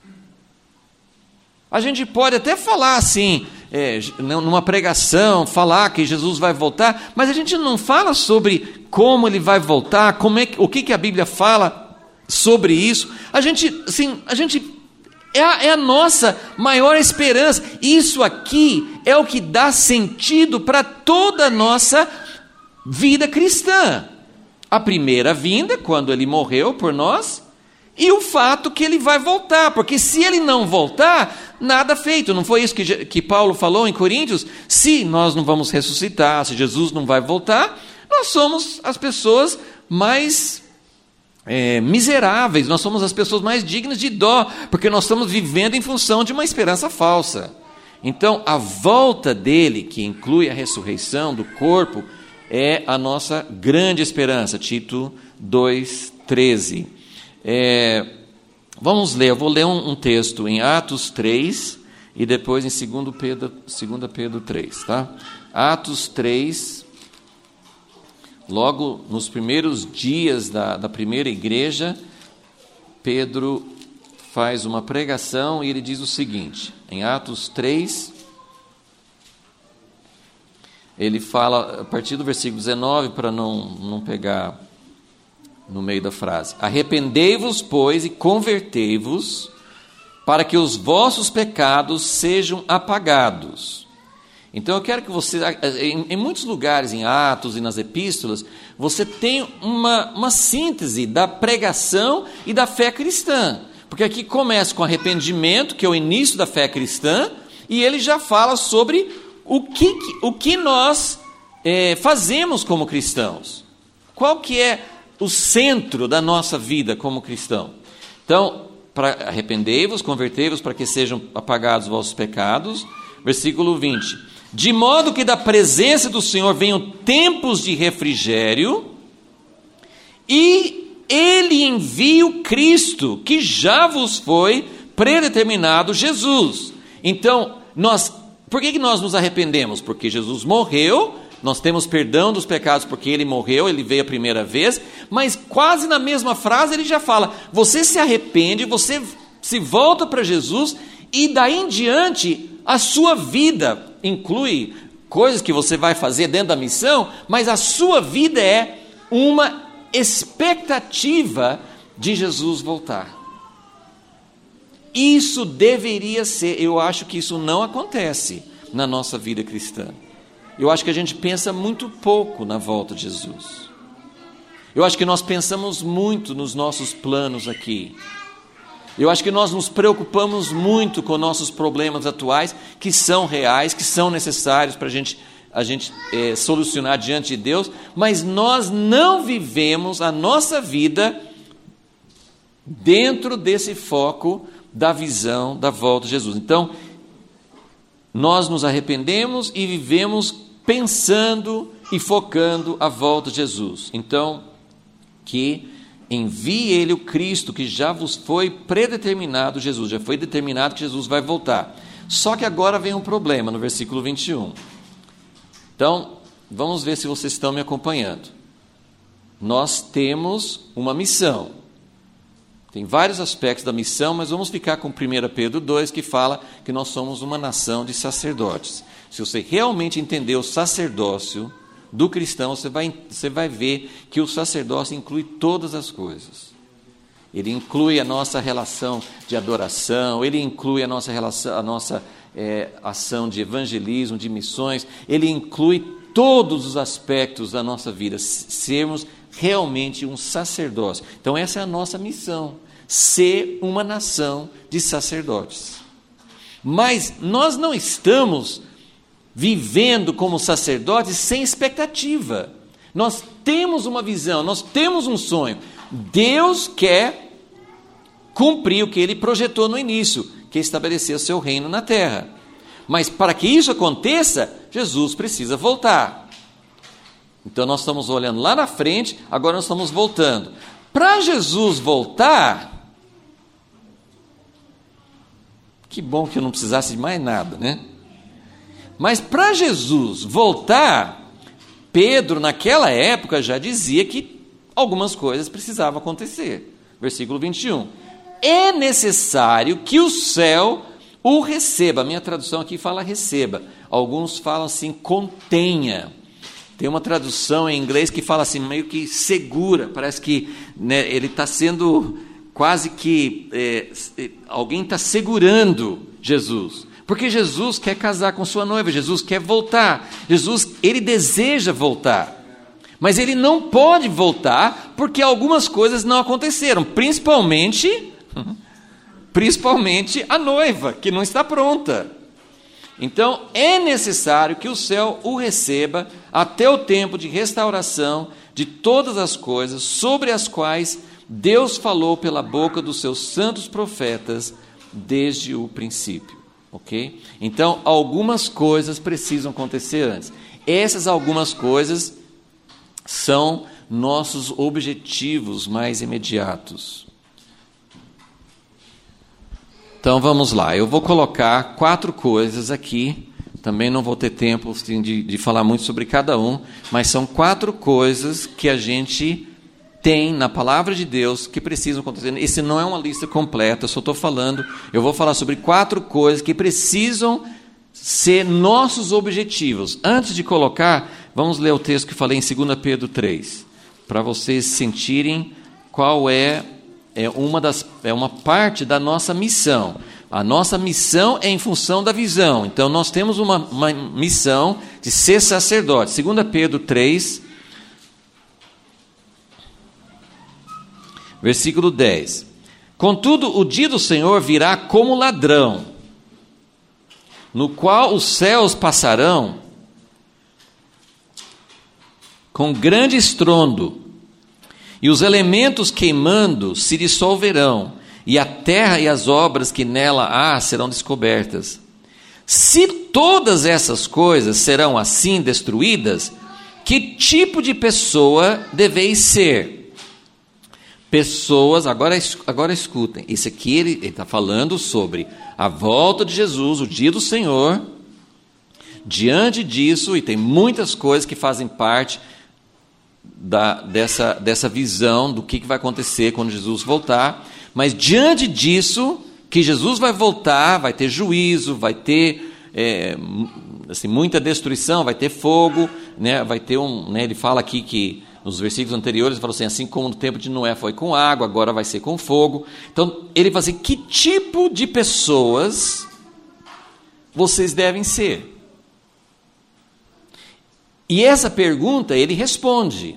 A gente pode até falar assim, numa pregação, falar que Jesus vai voltar, mas a gente não fala sobre como ele vai voltar, o que a Bíblia fala sobre isso. A gente é a nossa maior esperança. Isso aqui é o que dá sentido para toda a nossa vida cristã. A primeira vinda, quando ele morreu por nós, e o fato que ele vai voltar, porque se ele não voltar, nada feito. Não foi isso que Paulo falou em Coríntios? Se nós não vamos ressuscitar, se Jesus não vai voltar, nós somos as pessoas mais miseráveis, nós somos as pessoas mais dignas de dó, porque nós estamos vivendo em função de uma esperança falsa. Então, a volta dele, que inclui a ressurreição do corpo, é a nossa grande esperança. Tito 2,13. vamos ler, eu vou ler um texto em Atos 3 e depois em 2 Pedro 3, tá? Atos 3, logo nos primeiros dias da primeira igreja, Pedro faz uma pregação e ele diz o seguinte, em Atos 3, ele fala, a partir do versículo 19, para não pegar no meio da frase, arrependei-vos, pois, e convertei-vos, para que os vossos pecados sejam apagados. Então eu quero que você, em muitos lugares, em Atos e nas epístolas, você tem uma síntese da pregação e da fé cristã. Porque aqui começa com arrependimento, que é o início da fé cristã, e ele já fala sobre o que nós fazemos como cristãos. Qual que é o centro da nossa vida como cristão? Então, arrependei-vos, convertei-vos para que sejam apagados os vossos pecados. Versículo 20. De modo que da presença do Senhor venham tempos de refrigério, e Ele envia o Cristo, que já vos foi predeterminado, Jesus. Então, por que nós nos arrependemos? Porque Jesus morreu, nós temos perdão dos pecados porque Ele morreu, Ele veio a primeira vez, mas quase na mesma frase Ele já fala, você se arrepende, você se volta para Jesus, e daí em diante a sua vida inclui coisas que você vai fazer dentro da missão, mas a sua vida é uma expectativa de Jesus voltar. Isso deveria ser, eu acho que isso não acontece na nossa vida cristã. Eu acho que a gente pensa muito pouco na volta de Jesus. Eu acho que nós pensamos muito nos nossos planos aqui. Eu acho que nós nos preocupamos muito com nossos problemas atuais, que são reais, que são necessários para a gente solucionar diante de Deus, mas nós não vivemos a nossa vida dentro desse foco da visão da volta de Jesus. Então, nós nos arrependemos e vivemos pensando e focando a volta de Jesus. Então, que envie Ele o Cristo, que já vos foi predeterminado, Jesus, já foi determinado que Jesus vai voltar. Só que agora vem um problema no versículo 21. Então, vamos ver se vocês estão me acompanhando. Nós temos uma missão. Tem vários aspectos da missão, mas vamos ficar com 1 Pedro 2, que fala que nós somos uma nação de sacerdotes. Se você realmente entender o sacerdócio do cristão, você vai ver que o sacerdócio inclui todas as coisas. Ele inclui a nossa relação de adoração, ele inclui a nossa ação de evangelismo, de missões, ele inclui todos os aspectos da nossa vida, sermos realmente um sacerdócio. Então essa é a nossa missão, ser uma nação de sacerdotes. Mas nós não estamos vivendo como sacerdotes sem expectativa. Nós temos uma visão, nós temos um sonho. Deus quer cumprir o que Ele projetou no início, que é estabelecer o seu reino na terra. Mas para que isso aconteça, Jesus precisa voltar. Então nós estamos olhando lá na frente, agora nós estamos voltando. Para Jesus voltar, que bom que eu não precisasse de mais nada, né? Mas para Jesus voltar, Pedro naquela época já dizia que algumas coisas precisavam acontecer. Versículo 21. É necessário que o céu o receba. A minha tradução aqui fala receba. Alguns falam assim, contenha. Tem uma tradução em inglês que fala assim, meio que segura. Parece que, né, ele está sendo quase que... alguém está segurando Jesus. Porque Jesus quer casar com sua noiva, Jesus quer voltar. Jesus, ele deseja voltar. Mas ele não pode voltar porque algumas coisas não aconteceram. Principalmente a noiva, que não está pronta. Então, é necessário que o céu o receba até o tempo de restauração de todas as coisas sobre as quais Deus falou pela boca dos seus santos profetas desde o princípio. Ok? Então, algumas coisas precisam acontecer antes. Essas algumas coisas são nossos objetivos mais imediatos. Então vamos lá, eu vou colocar 4 coisas aqui, também não vou ter tempo assim, de falar muito sobre cada um, mas são 4 coisas que a gente tem na palavra de Deus que precisam acontecer. Esse não é uma lista completa, eu vou falar sobre 4 coisas que precisam ser nossos objetivos. Antes de colocar, vamos ler o texto que falei em 2 Pedro 3, para vocês sentirem qual é uma parte da nossa missão. A nossa missão é em função da visão. Então, nós temos uma missão de ser sacerdote. 2 Pedro 3, versículo 10. Contudo, o dia do Senhor virá como ladrão, no qual os céus passarão com grande estrondo, e os elementos queimando se dissolverão, e a terra e as obras que nela há serão descobertas. Se todas essas coisas serão assim destruídas, que tipo de pessoa deveis ser? Pessoas, agora escutem, esse aqui ele está falando sobre a volta de Jesus, o dia do Senhor. Diante disso, e tem muitas coisas que fazem parte dessa visão do que vai acontecer quando Jesus voltar, mas diante disso, que Jesus vai voltar, vai ter juízo, vai ter assim, muita destruição, vai ter fogo, né, vai ter ele fala aqui que nos versículos anteriores, ele falou assim como no tempo de Noé foi com água, agora vai ser com fogo. Então, ele vai dizer, que tipo de pessoas vocês devem ser? E essa pergunta ele responde.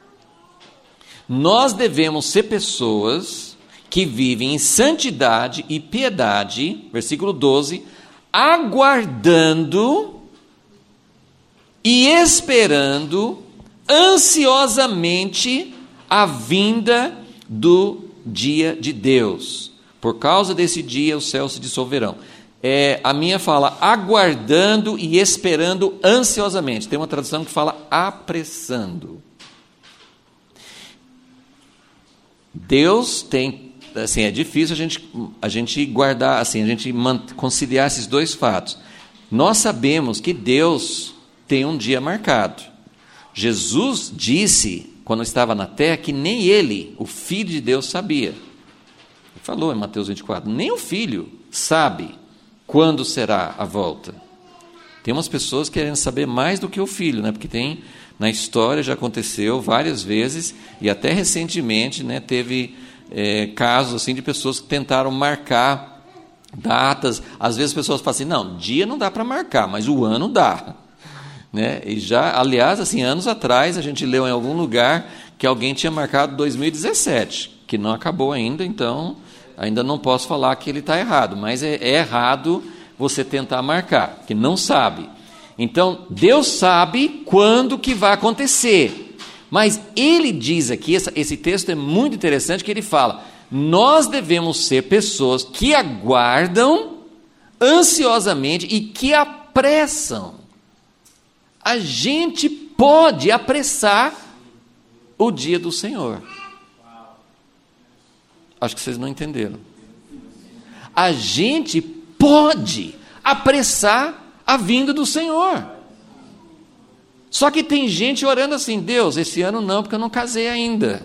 Nós devemos ser pessoas que vivem em santidade e piedade, versículo 12, aguardando e esperando ansiosamente a vinda do dia de Deus. Por causa desse dia os céus se dissolverão. A minha fala aguardando e esperando ansiosamente. Tem uma tradução que fala apressando. Deus tem, assim, é difícil a gente guardar, assim, a gente conciliar esses 2 fatos. Nós sabemos que Deus tem um dia marcado. Jesus disse, quando estava na terra, que nem ele, o Filho de Deus, sabia. Ele falou em Mateus 24, nem o Filho sabe quando será a volta. Tem umas pessoas querendo saber mais do que o Filho, né? Porque na história já aconteceu várias vezes, e até recentemente, né, teve casos assim, de pessoas que tentaram marcar datas. Às vezes as pessoas falam assim, não, dia não dá para marcar, mas o ano dá. Né? E já, aliás, assim, anos atrás, a gente leu em algum lugar que alguém tinha marcado 2017, que não acabou ainda, então ainda não posso falar que ele está errado, mas é errado você tentar marcar, que não sabe. Então, Deus sabe quando que vai acontecer, mas ele diz aqui, esse texto é muito interessante, que ele fala, nós devemos ser pessoas que aguardam ansiosamente e que apressam. A gente pode apressar o dia do Senhor. Acho que vocês não entenderam. A gente pode apressar a vinda do Senhor. Só que tem gente orando assim, Deus, esse ano não, porque eu não casei ainda.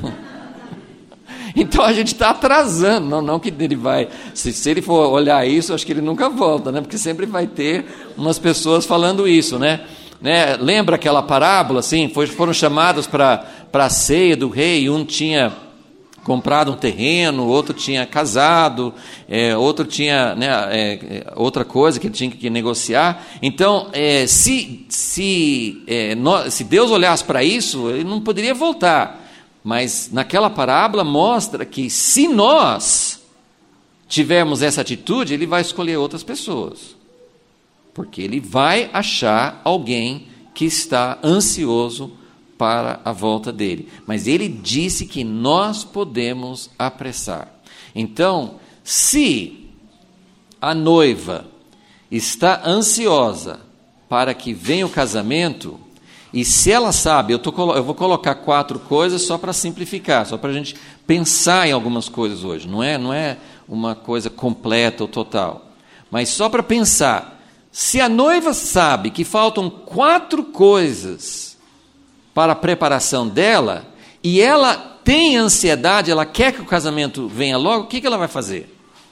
Então a gente está atrasando, não que ele vai, se ele for olhar isso, acho que ele nunca volta, né? Porque sempre vai ter umas pessoas falando isso, né? Lembra aquela parábola, assim, foram chamados para a ceia do rei, um tinha comprado um terreno, outro tinha casado, outro tinha, né, outra coisa que ele tinha que negociar. Então, se Deus olhasse para isso, ele não poderia voltar. Mas naquela parábola mostra que se nós tivermos essa atitude, ele vai escolher outras pessoas. Porque ele vai achar alguém que está ansioso para a volta dele. Mas ele disse que nós podemos apressar. Então, se a noiva está ansiosa para que venha o casamento, e se ela sabe, eu vou colocar 4 coisas só para simplificar, só para a gente pensar em algumas coisas hoje. Não é uma coisa completa ou total. Mas só para pensar, se a noiva sabe que faltam 4 coisas para a preparação dela, e ela tem ansiedade, ela quer que o casamento venha logo, o que ela vai fazer?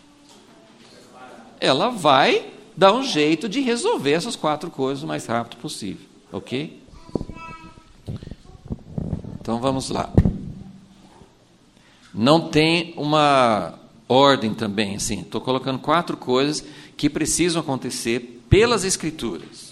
Ela vai dar um jeito de resolver essas 4 coisas o mais rápido possível, ok? Então vamos lá. Não tem uma ordem também, assim, estou colocando 4 coisas que precisam acontecer pelas Escrituras.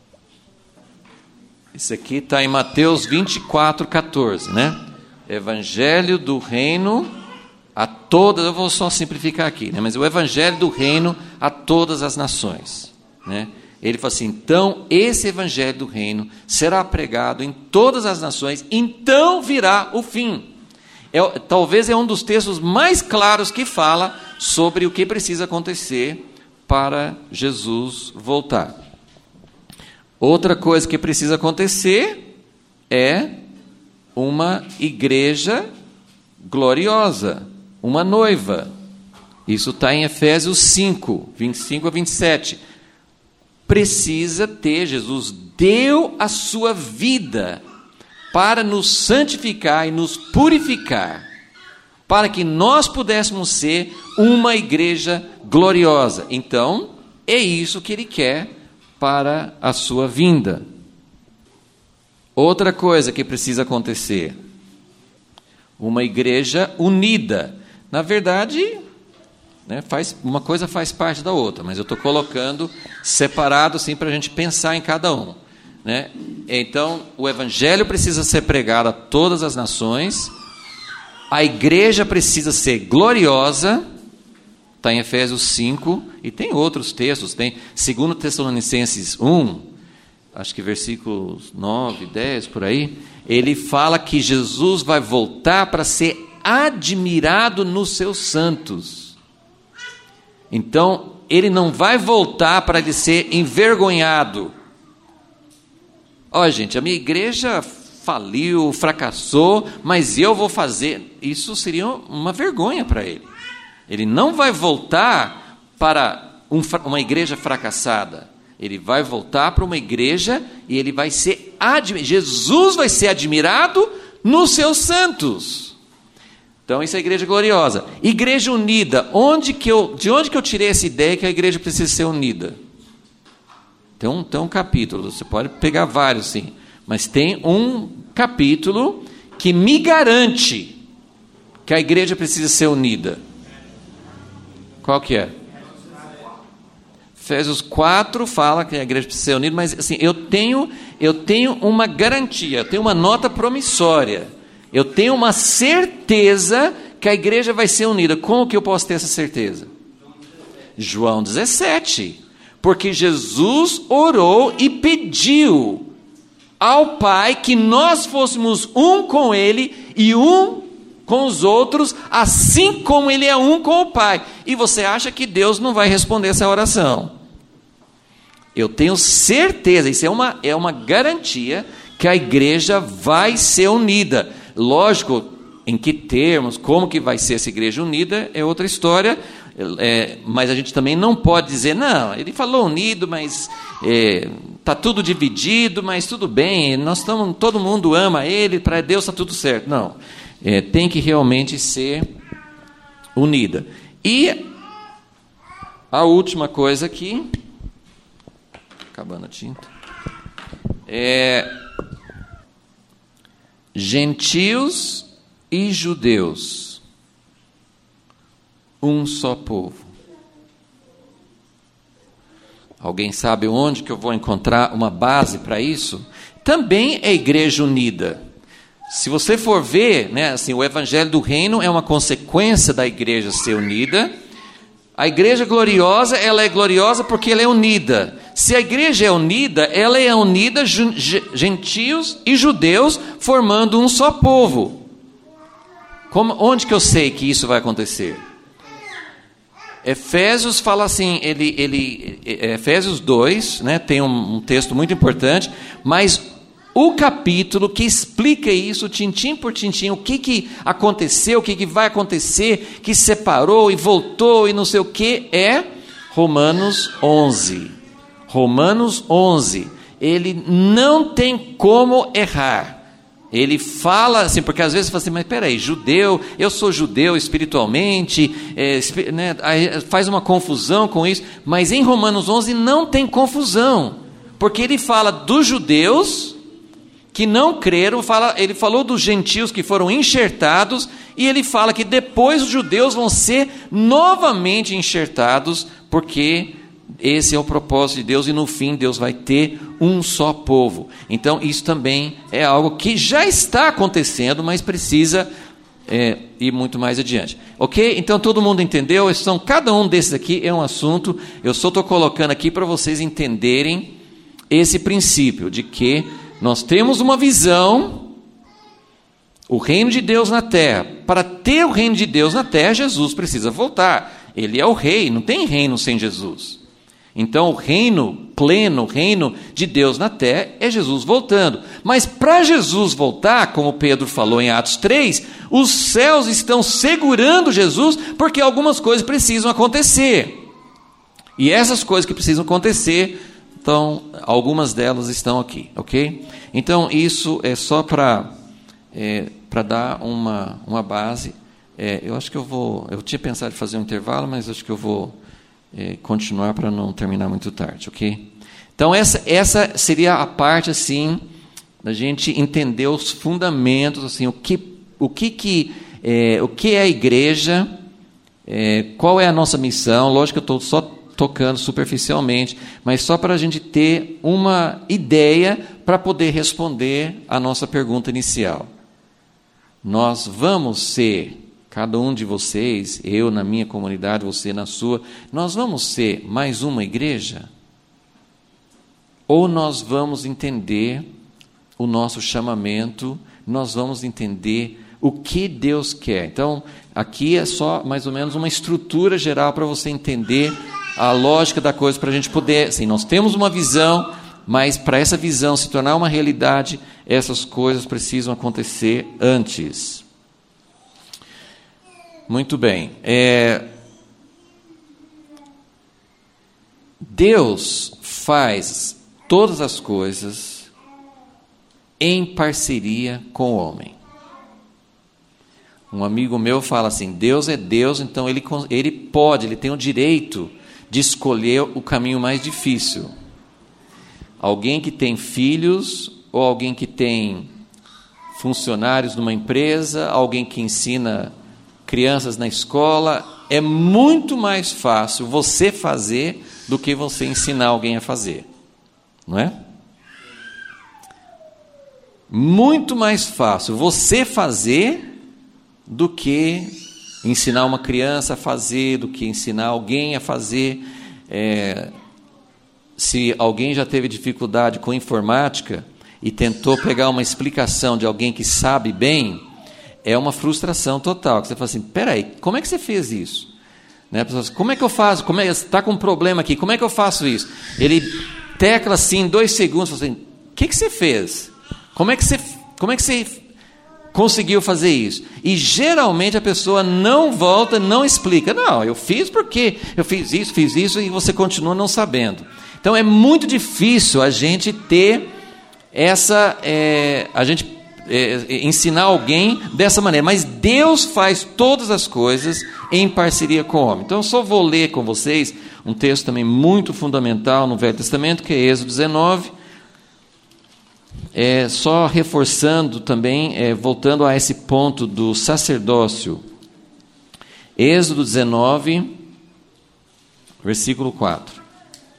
Isso aqui está em Mateus 24:14, né? Evangelho do reino a todas, eu vou só simplificar aqui, né? Mas o evangelho do reino a todas as nações, né? Ele fala assim, então esse evangelho do reino será pregado em todas as nações, então virá o fim. Talvez é um dos textos mais claros que fala sobre o que precisa acontecer para Jesus voltar. Outra coisa que precisa acontecer é uma igreja gloriosa, uma noiva. Isso está em Efésios 5, 25 a 27. Precisa ter, Jesus deu a sua vida para nos santificar e nos purificar, para que nós pudéssemos ser uma igreja gloriosa. Então, é isso que Ele quer para a sua vinda. Outra coisa que precisa acontecer, uma igreja unida. Na verdade, né, uma coisa faz parte da outra, mas eu estou colocando separado assim, para a gente pensar em cada um, né? Então, o evangelho precisa ser pregado a todas as nações, a igreja precisa ser gloriosa, está em Efésios 5, e tem outros textos, tem 2 Tessalonicenses 1, acho que versículos 9, 10, por aí, ele fala que Jesus vai voltar para ser admirado nos seus santos. Então, ele não vai voltar para ele ser envergonhado. Ó, gente, a minha igreja faliu, fracassou, mas eu vou fazer. Isso seria uma vergonha para ele. Ele não vai voltar para uma igreja fracassada. Ele vai voltar para uma igreja e ele vai ser Jesus vai ser admirado nos seus santos. Então, isso é a igreja gloriosa. Igreja unida. De onde que eu tirei essa ideia que a igreja precisa ser unida? Tem um capítulo, você pode pegar vários, sim. Mas tem um capítulo que me garante que a igreja precisa ser unida. Qual que é? Efésios 4 fala que a igreja precisa ser unida, mas assim, eu tenho uma garantia, eu tenho uma nota promissória, eu tenho uma certeza que a igreja vai ser unida. Como que eu posso ter essa certeza? João 17, porque Jesus orou e pediu ao Pai que nós fôssemos um com Ele e um com os outros, assim como Ele é um com o Pai. E você acha que Deus não vai responder essa oração? Eu tenho certeza, isso é uma garantia que a igreja vai ser unida. Lógico, em que termos, como que vai ser essa igreja unida, é outra história, mas a gente também não pode dizer, não, ele falou unido, mas está tudo dividido, mas tudo bem, todo mundo ama ele, para Deus está tudo certo. Não, tem que realmente ser unida. E a última coisa aqui, acabando a tinta, gentios e judeus, um só povo. Alguém sabe onde que eu vou encontrar uma base para isso? Também é igreja unida. Se você for ver, né, assim, o evangelho do reino é uma consequência da igreja ser unida. A igreja gloriosa, ela é gloriosa porque ela é unida. Se a igreja é unida, ela é unida, gentios e judeus, formando um só povo. Onde que eu sei que isso vai acontecer? Efésios fala assim, Efésios 2, né, tem um texto muito importante, mas o capítulo que explica isso, tintim por tintim, o que aconteceu, o que vai acontecer, que separou e voltou e não sei o que, é Romanos 11. Romanos 11. Ele não tem como errar. Ele fala assim, porque às vezes você fala assim, mas peraí, judeu, eu sou judeu espiritualmente, né, faz uma confusão com isso, mas em Romanos 11 não tem confusão, porque ele fala dos judeus que não creram, ele falou dos gentios que foram enxertados, e ele fala que depois os judeus vão ser novamente enxertados, porque esse é o propósito de Deus, e no fim Deus vai ter um só povo. Então isso também é algo que já está acontecendo, mas precisa ir muito mais adiante. Ok? Então todo mundo entendeu? Cada um desses aqui é um assunto, eu só estou colocando aqui para vocês entenderem esse princípio de que nós temos uma visão, o reino de Deus na terra. Para ter o reino de Deus na terra, Jesus precisa voltar. Ele é o rei, não tem reino sem Jesus. Então, o reino pleno, o reino de Deus na terra, é Jesus voltando. Mas para Jesus voltar, como Pedro falou em Atos 3, os céus estão segurando Jesus, porque algumas coisas precisam acontecer. E essas coisas que precisam acontecer, então, algumas delas estão aqui, ok? Então, isso é só para dar uma base. Eu acho que eu tinha pensado em fazer um intervalo, mas acho que eu vou continuar para não terminar muito tarde, ok? Então, essa seria a parte, assim, da gente entender os fundamentos, assim, o que é a igreja, qual é a nossa missão. Lógico que eu estou só tocando superficialmente, mas só para a gente ter uma ideia para poder responder a nossa pergunta inicial. Nós vamos ser, cada um de vocês, eu na minha comunidade, você na sua, nós vamos ser mais uma igreja? Ou nós vamos entender o nosso chamamento, nós vamos entender o que Deus quer? Então, aqui é só mais ou menos uma estrutura geral para você entender a lógica da coisa, para a gente poder, assim, nós temos uma visão, mas para essa visão se tornar uma realidade, essas coisas precisam acontecer antes. Muito bem. Deus faz todas as coisas em parceria com o homem. Um amigo meu fala assim, Deus é Deus, então ele tem o direito de escolher o caminho mais difícil. Alguém que tem filhos, ou alguém que tem funcionários numa empresa, alguém que ensina crianças na escola, é muito mais fácil você fazer do que você ensinar alguém a fazer, não é? Muito mais fácil você fazer do que ensinar uma criança a fazer, do que ensinar alguém a fazer. Se alguém já teve dificuldade com informática e tentou pegar uma explicação de alguém que sabe bem, é uma frustração total. Você fala assim, peraí, como é que você fez isso? Né? A pessoa fala assim, como é que eu faço? Está com um problema aqui, como é que eu faço isso? Ele tecla assim, em 2 segundos, fala assim, o que você fez? Como é que você conseguiu fazer isso? E geralmente a pessoa não volta, não explica. Não, eu fiz porque eu fiz isso, e você continua não sabendo. Então é muito difícil a gente ter ensinar alguém dessa maneira. Mas Deus faz todas as coisas em parceria com o homem. Então eu só vou ler com vocês um texto também muito fundamental no Velho Testamento, que é Êxodo 19. Só reforçando também, voltando a esse ponto do sacerdócio. Êxodo 19, versículo 4.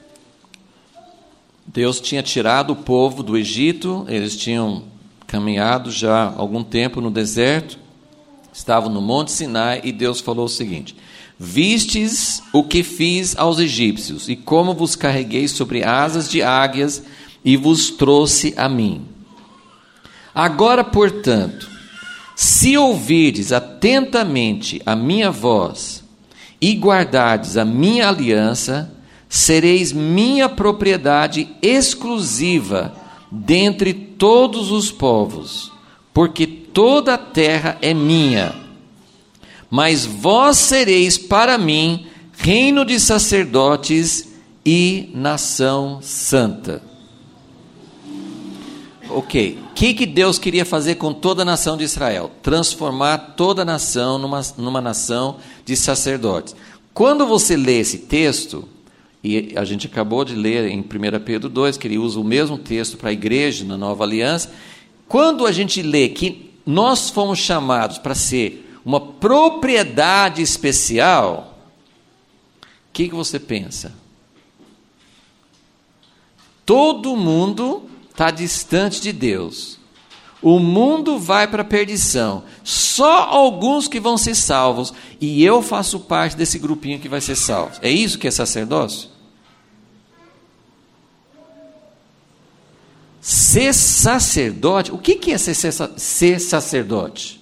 Deus tinha tirado o povo do Egito, eles tinham caminhado já há algum tempo no deserto, estavam no Monte Sinai, e Deus falou o seguinte: vistes o que fiz aos egípcios, e como vos carreguei sobre asas de águias, e vos trouxe a mim. Agora, portanto, se ouvirdes atentamente a minha voz, e guardardes a minha aliança, sereis minha propriedade exclusiva dentre todos os povos, porque toda a terra é minha. Mas vós sereis para mim reino de sacerdotes e nação santa. Ok, o que Deus queria fazer com toda a nação de Israel? Transformar toda a nação numa nação de sacerdotes. Quando você lê esse texto, e a gente acabou de ler em 1 Pedro 2, que ele usa o mesmo texto para a igreja na Nova Aliança, quando a gente lê que nós fomos chamados para ser uma propriedade especial, o que você pensa? Todo mundo está distante de Deus. O mundo vai para a perdição. Só alguns que vão ser salvos. E eu faço parte desse grupinho que vai ser salvo. É isso que é sacerdócio? Ser sacerdote, o que é ser sacerdote?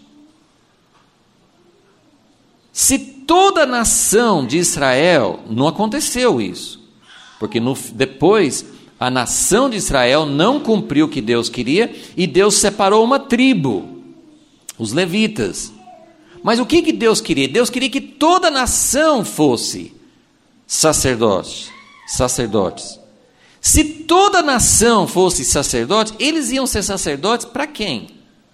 Se toda a nação de Israel, não aconteceu isso. Porque depois a nação de Israel não cumpriu o que Deus queria e Deus separou uma tribo, os levitas. Mas o que Deus queria? Deus queria que toda a nação fosse sacerdotes. Se toda a nação fosse sacerdote, eles iam ser sacerdotes para quem?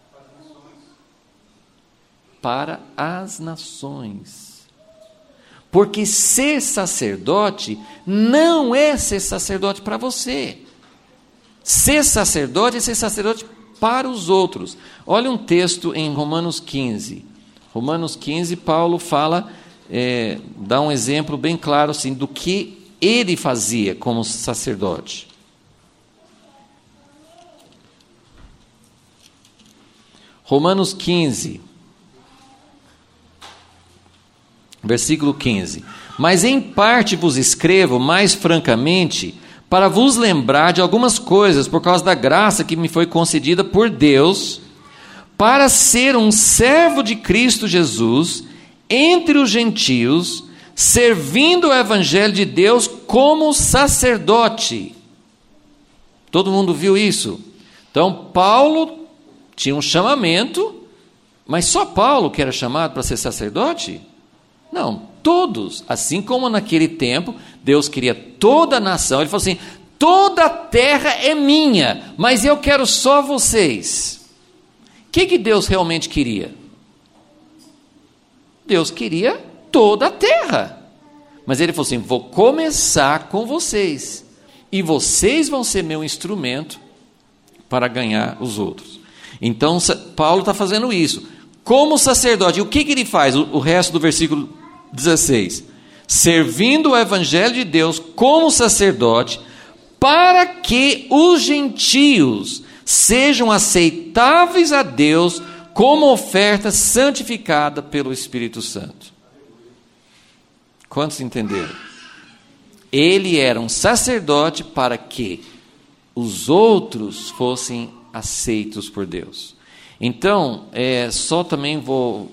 Para as nações. Porque ser sacerdote não é ser sacerdote para você. Ser sacerdote é ser sacerdote para os outros. Olha um texto em Romanos 15. Romanos 15, Paulo fala, dá um exemplo bem claro assim, do que ele fazia como sacerdote. Romanos 15. Versículo 15. Mas em parte vos escrevo mais francamente, para vos lembrar de algumas coisas, por causa da graça que me foi concedida por Deus, para ser um servo de Cristo Jesus, entre os gentios, servindo o evangelho de Deus como sacerdote. Todo mundo viu isso? Então, Paulo tinha um chamamento, mas só Paulo que era chamado para ser sacerdote? Não, todos, assim como naquele tempo, Deus queria toda a nação, ele falou assim, toda a terra é minha, mas eu quero só vocês. O que Deus realmente queria? Deus queria toda a terra, mas ele falou assim, vou começar com vocês, e vocês vão ser meu instrumento para ganhar os outros. Então, Paulo está fazendo isso, como sacerdote. E o que ele faz? O resto do versículo 16, servindo o evangelho de Deus como sacerdote, para que os gentios sejam aceitáveis a Deus como oferta santificada pelo Espírito Santo. Quantos entenderam? Ele era um sacerdote para que os outros fossem aceitos por Deus. Então, só também vou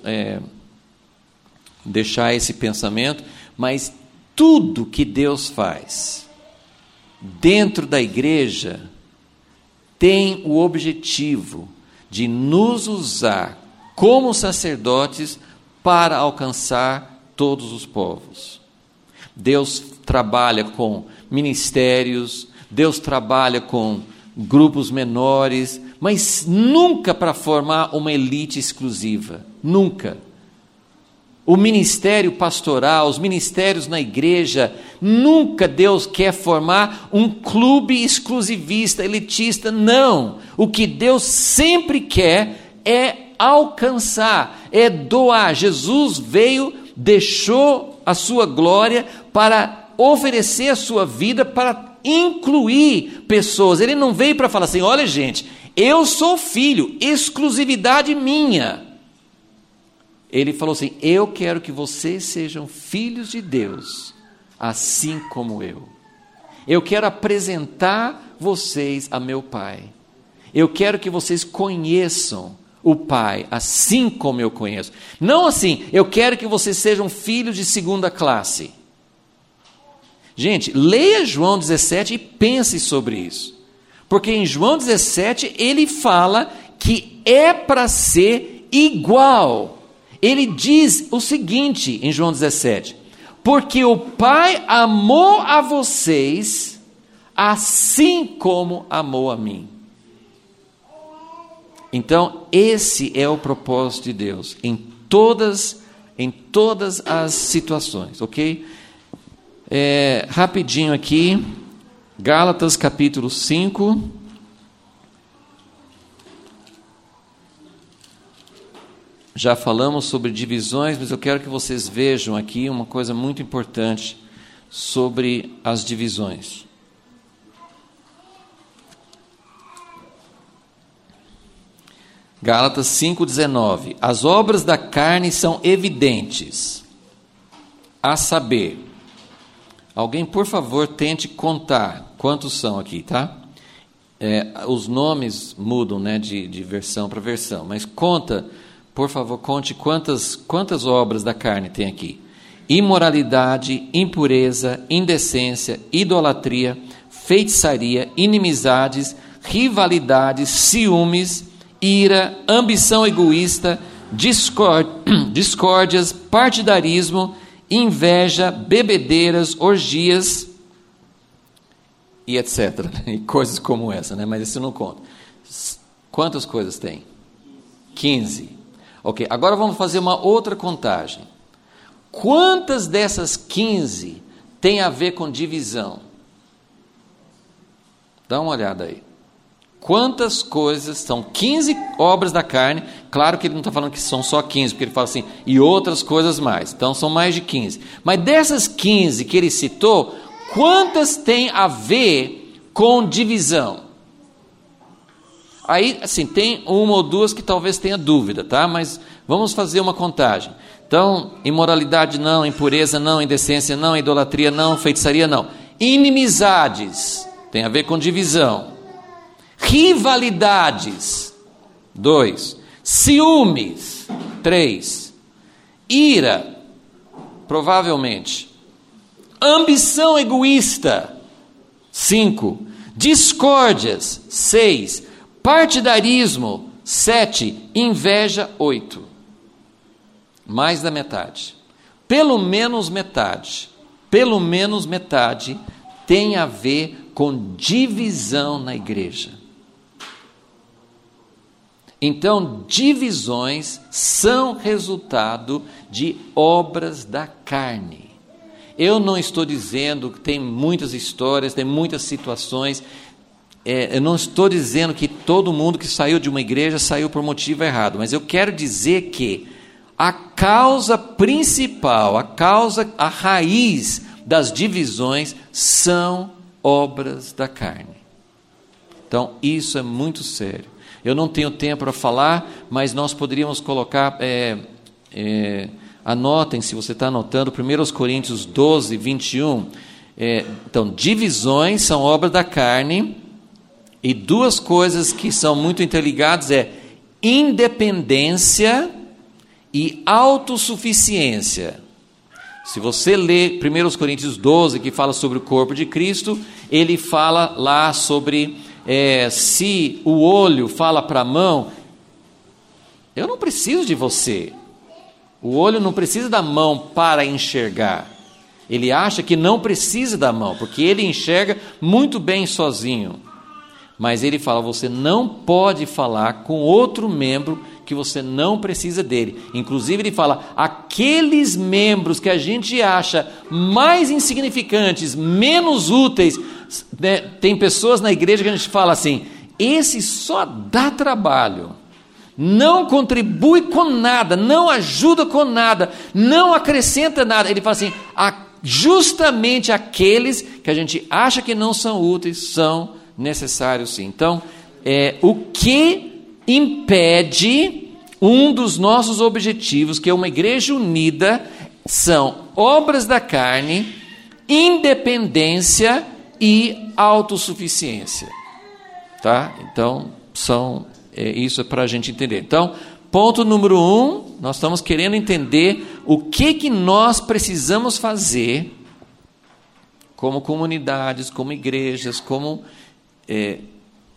deixar esse pensamento, mas tudo que Deus faz dentro da igreja tem o objetivo de nos usar como sacerdotes para alcançar todos os povos. Deus trabalha com ministérios, Deus trabalha com grupos menores, mas nunca para formar uma elite exclusiva, nunca. O ministério pastoral, os ministérios na igreja, nunca Deus quer formar um clube exclusivista, elitista, não. O que Deus sempre quer é alcançar, é doar. Jesus veio, deixou a sua glória para oferecer a sua vida, para incluir pessoas. Ele não veio para falar assim, olha gente, eu sou filho, exclusividade minha. Ele falou assim, eu quero que vocês sejam filhos de Deus, assim como eu. Eu quero apresentar vocês a meu Pai. Eu quero que vocês conheçam o Pai, assim como eu conheço. Não assim, eu quero que vocês sejam filhos de segunda classe. Gente, leia João 17 e pense sobre isso. Porque em João 17 ele fala que é para ser igual. Ele diz o seguinte em João 17: porque o Pai amou a vocês assim como amou a mim. Então, esse é o propósito de Deus em todas as situações, ok? Rapidinho aqui, Gálatas capítulo 5. Já falamos sobre divisões, mas eu quero que vocês vejam aqui uma coisa muito importante sobre as divisões. Gálatas 5,19. As obras da carne são evidentes, a saber. Alguém, por favor, tente contar quantos são aqui, tá? Os nomes mudam, né, de versão para versão, mas conta, por favor, conte quantas obras da carne tem aqui. Imoralidade, impureza, indecência, idolatria, feitiçaria, inimizades, rivalidades, ciúmes, ira, ambição egoísta, discórdias, partidarismo, inveja, bebedeiras, orgias e etc. E coisas como essa, né? Mas isso não conta. Quantas coisas tem? 15. Ok, agora vamos fazer uma outra contagem. Quantas dessas 15 tem a ver com divisão? Dá uma olhada aí. Quantas coisas, são 15 obras da carne, claro que ele não está falando que são só 15, porque ele fala assim, e outras coisas mais, então são mais de 15. Mas dessas 15 que ele citou, quantas tem a ver com divisão? Aí, assim, tem uma ou duas que talvez tenha dúvida, tá? Mas vamos fazer uma contagem. Então, imoralidade não, impureza não, indecência não, idolatria não, feitiçaria não. Inimizades, tem a ver com divisão. Rivalidades, 2. Ciúmes, 3. Ira, provavelmente. Ambição egoísta, 5. Discórdias, 6. Partidarismo, 7. Inveja, 8. Mais da metade. Pelo menos metade tem a ver com divisão na igreja. Então, divisões são resultado de obras da carne. Eu não estou dizendo que tem muitas histórias, tem muitas situações. Eu não estou dizendo que todo mundo que saiu de uma igreja saiu por motivo errado, mas eu quero dizer que a causa principal, a raiz das divisões são obras da carne. Então, isso é muito sério. Eu não tenho tempo para falar, mas nós poderíamos colocar, anotem, se você está anotando, 1 Coríntios 12, 21. Então, divisões são obras da carne, e duas coisas que são muito interligadas independência e autossuficiência. Se você lê 1 Coríntios 12, que fala sobre o corpo de Cristo, ele fala lá sobre se o olho fala para a mão, eu não preciso de você. O olho não precisa da mão para enxergar. Ele acha que não precisa da mão, porque ele enxerga muito bem sozinho. Mas ele fala, você não pode falar com outro membro que você não precisa dele. Inclusive ele fala, aqueles membros que a gente acha mais insignificantes, menos úteis, né? Tem pessoas na igreja que a gente fala assim, esse só dá trabalho, não contribui com nada, não ajuda com nada, não acrescenta nada. Ele fala assim, justamente aqueles que a gente acha que não são úteis, são necessários sim. Então, o que impede um dos nossos objetivos, que é uma igreja unida, são obras da carne, independência e autossuficiência, tá? Então, isso é para a gente entender. Então, ponto número 1, nós estamos querendo entender o que nós precisamos fazer como comunidades, como igrejas, como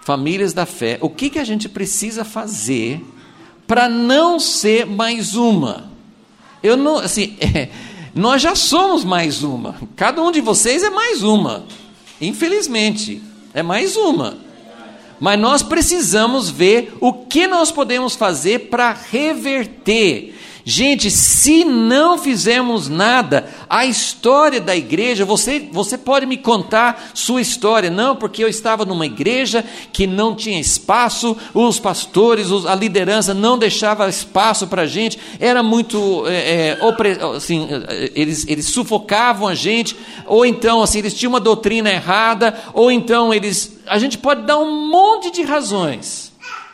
famílias da fé, o que a gente precisa fazer para não ser mais uma? Eu não, assim, nós já somos mais uma. Cada um de vocês é mais uma. Infelizmente, é mais uma. Mas nós precisamos ver o que nós podemos fazer para reverter. Gente, se não fizermos nada, a história da igreja, você pode me contar sua história. Não, porque eu estava numa igreja que não tinha espaço, os pastores, a liderança não deixava espaço para a gente, era muito, assim, eles sufocavam a gente, ou então assim, eles tinham uma doutrina errada, ou então a gente pode dar um monte de razões,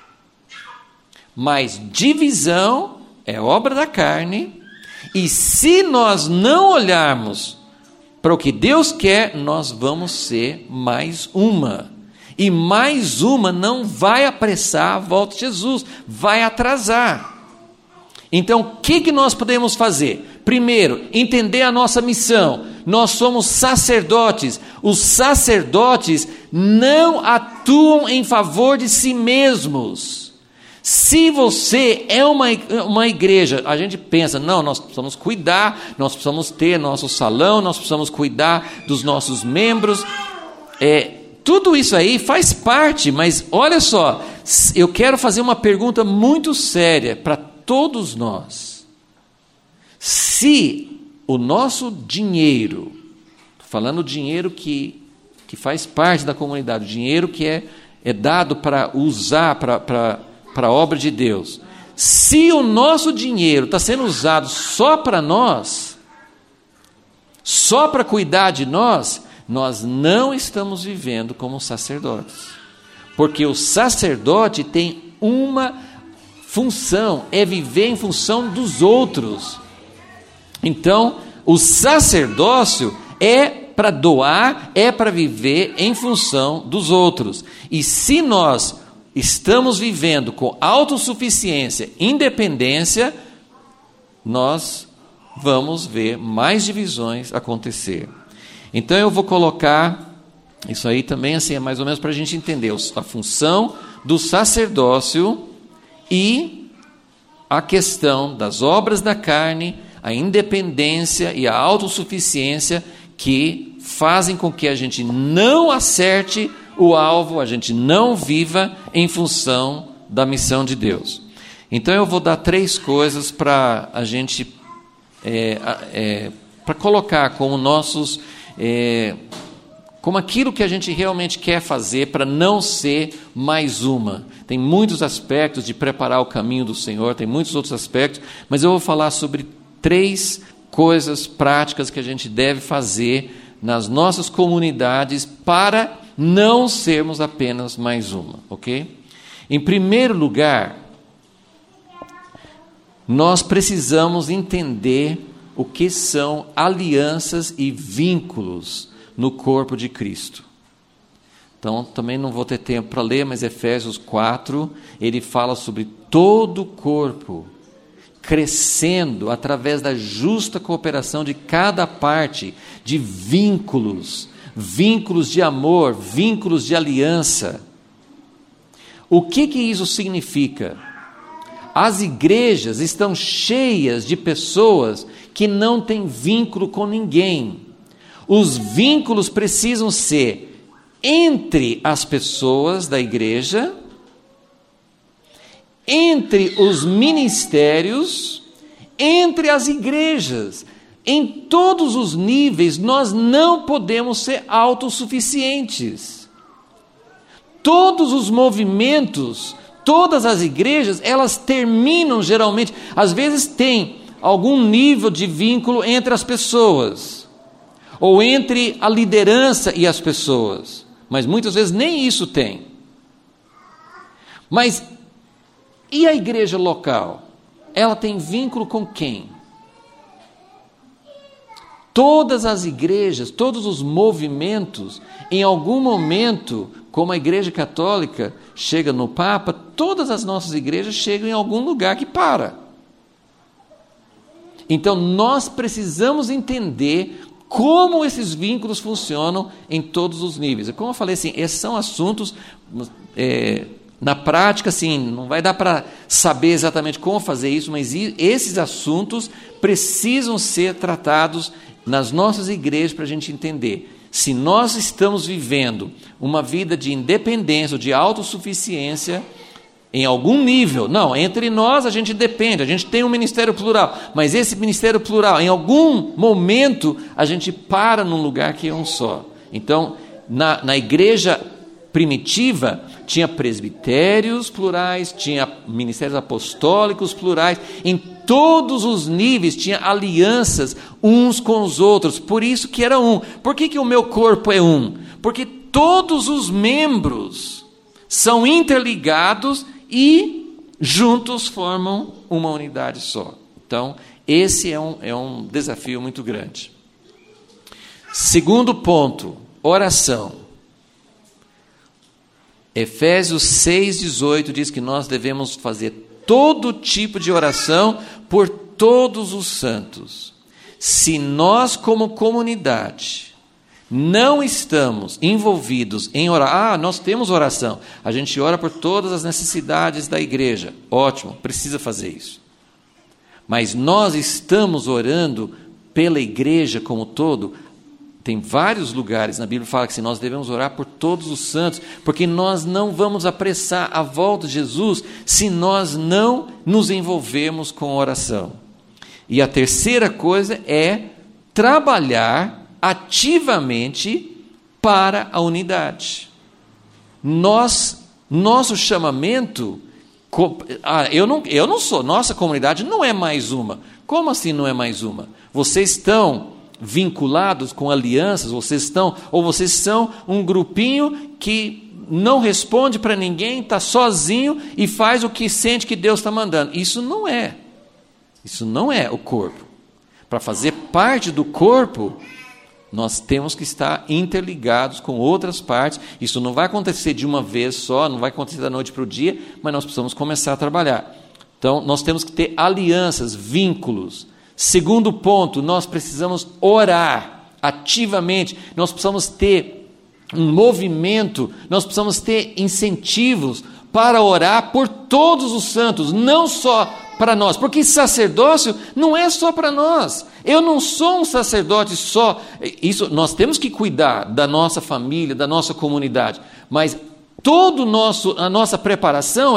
mas divisão é obra da carne, e se nós não olharmos para o que Deus quer, nós vamos ser mais uma, e mais uma não vai apressar a volta de Jesus, vai atrasar. Então o que nós podemos fazer? Primeiro, entender a nossa missão. Nós somos sacerdotes. Os sacerdotes não atuam em favor de si mesmos. Se você é uma igreja, a gente pensa, não, nós precisamos cuidar, nós precisamos ter nosso salão, nós precisamos cuidar dos nossos membros, tudo isso aí faz parte, mas olha só, eu quero fazer uma pergunta muito séria para todos nós. Se o nosso dinheiro, falando dinheiro que faz parte da comunidade, o dinheiro que é dado para usar para a obra de Deus, se o nosso dinheiro está sendo usado só para nós, só para cuidar de nós não estamos vivendo como sacerdotes, porque o sacerdote tem uma função, é viver em função dos outros. Então o sacerdócio é para doar, é para viver em função dos outros, e se nós estamos vivendo com autossuficiência, independência, nós vamos ver mais divisões acontecer. Então eu vou colocar isso aí também, assim, é mais ou menos para a gente entender a função do sacerdócio e a questão das obras da carne, a independência e a autossuficiência que fazem com que a gente não acerte o alvo, a gente não viva em função da missão de Deus. Então eu vou dar 3 coisas para a gente para colocar como nossos como aquilo que a gente realmente quer fazer para não ser mais uma. Tem muitos aspectos de preparar o caminho do Senhor, tem muitos outros aspectos, mas eu vou falar sobre 3 coisas práticas que a gente deve fazer nas nossas comunidades para não sermos apenas mais uma, ok? Em primeiro lugar, nós precisamos entender o que são alianças e vínculos no corpo de Cristo. Então, também não vou ter tempo para ler, mas Efésios 4, ele fala sobre todo o corpo crescendo através da justa cooperação de cada parte, de vínculos de amor, vínculos de aliança. O que isso significa? As igrejas estão cheias de pessoas que não têm vínculo com ninguém. Os vínculos precisam ser entre as pessoas da igreja, entre os ministérios, entre as igrejas. Em todos os níveis, nós não podemos ser autossuficientes. Todos os movimentos, todas as igrejas, elas terminam geralmente, às vezes tem algum nível de vínculo entre as pessoas, ou entre a liderança e as pessoas, mas muitas vezes nem isso tem. Mas e a igreja local? Ela tem vínculo com quem? Todas as igrejas, todos os movimentos, em algum momento, como a Igreja Católica chega no Papa, todas as nossas igrejas chegam em algum lugar que para. Então nós precisamos entender como esses vínculos funcionam em todos os níveis. Como eu falei, assim, esses são assuntos, na prática, assim, não vai dar para saber exatamente como fazer isso, mas esses assuntos precisam ser tratados nas nossas igrejas para a gente entender. Se nós estamos vivendo uma vida de independência, de autossuficiência, em algum nível, não, entre nós a gente depende, a gente tem um ministério plural, mas esse ministério plural, em algum momento, a gente para num lugar que é um só. Então, na igreja primitiva, tinha presbitérios plurais, tinha ministérios apostólicos plurais, em todos os níveis tinha alianças uns com os outros, por isso que era um. Por que o meu corpo é um? Porque todos os membros são interligados e juntos formam uma unidade só. Então, esse é um desafio muito grande. Segundo ponto, oração. Efésios 6,18 diz que nós devemos fazer todo tipo de oração por todos os santos. Se nós, como comunidade, não estamos envolvidos em orar, nós temos oração, a gente ora por todas as necessidades da igreja, ótimo, precisa fazer isso. Mas nós estamos orando pela igreja como todo. Tem vários lugares na Bíblia que fala que nós devemos orar por todos os santos, porque nós não vamos apressar a volta de Jesus se nós não nos envolvermos com oração. E a terceira coisa é trabalhar ativamente para a unidade. Nosso chamamento, eu não sou, nossa comunidade não é mais uma. Como assim não é mais uma? Vocês estão vinculados com alianças, vocês são um grupinho que não responde para ninguém, está sozinho e faz o que sente que Deus está mandando. Isso não é o corpo. Para fazer parte do corpo, nós temos que estar interligados com outras partes. Isso não vai acontecer de uma vez só, não vai acontecer da noite para o dia, mas nós precisamos começar a trabalhar. Então, nós temos que ter alianças, vínculos. Segundo ponto, nós precisamos orar ativamente, nós precisamos ter um movimento, nós precisamos ter incentivos para orar por todos os santos, não só para nós, porque sacerdócio não é só para nós. Eu não sou um sacerdote só, isso nós temos que cuidar da nossa família, da nossa comunidade, mas a nossa preparação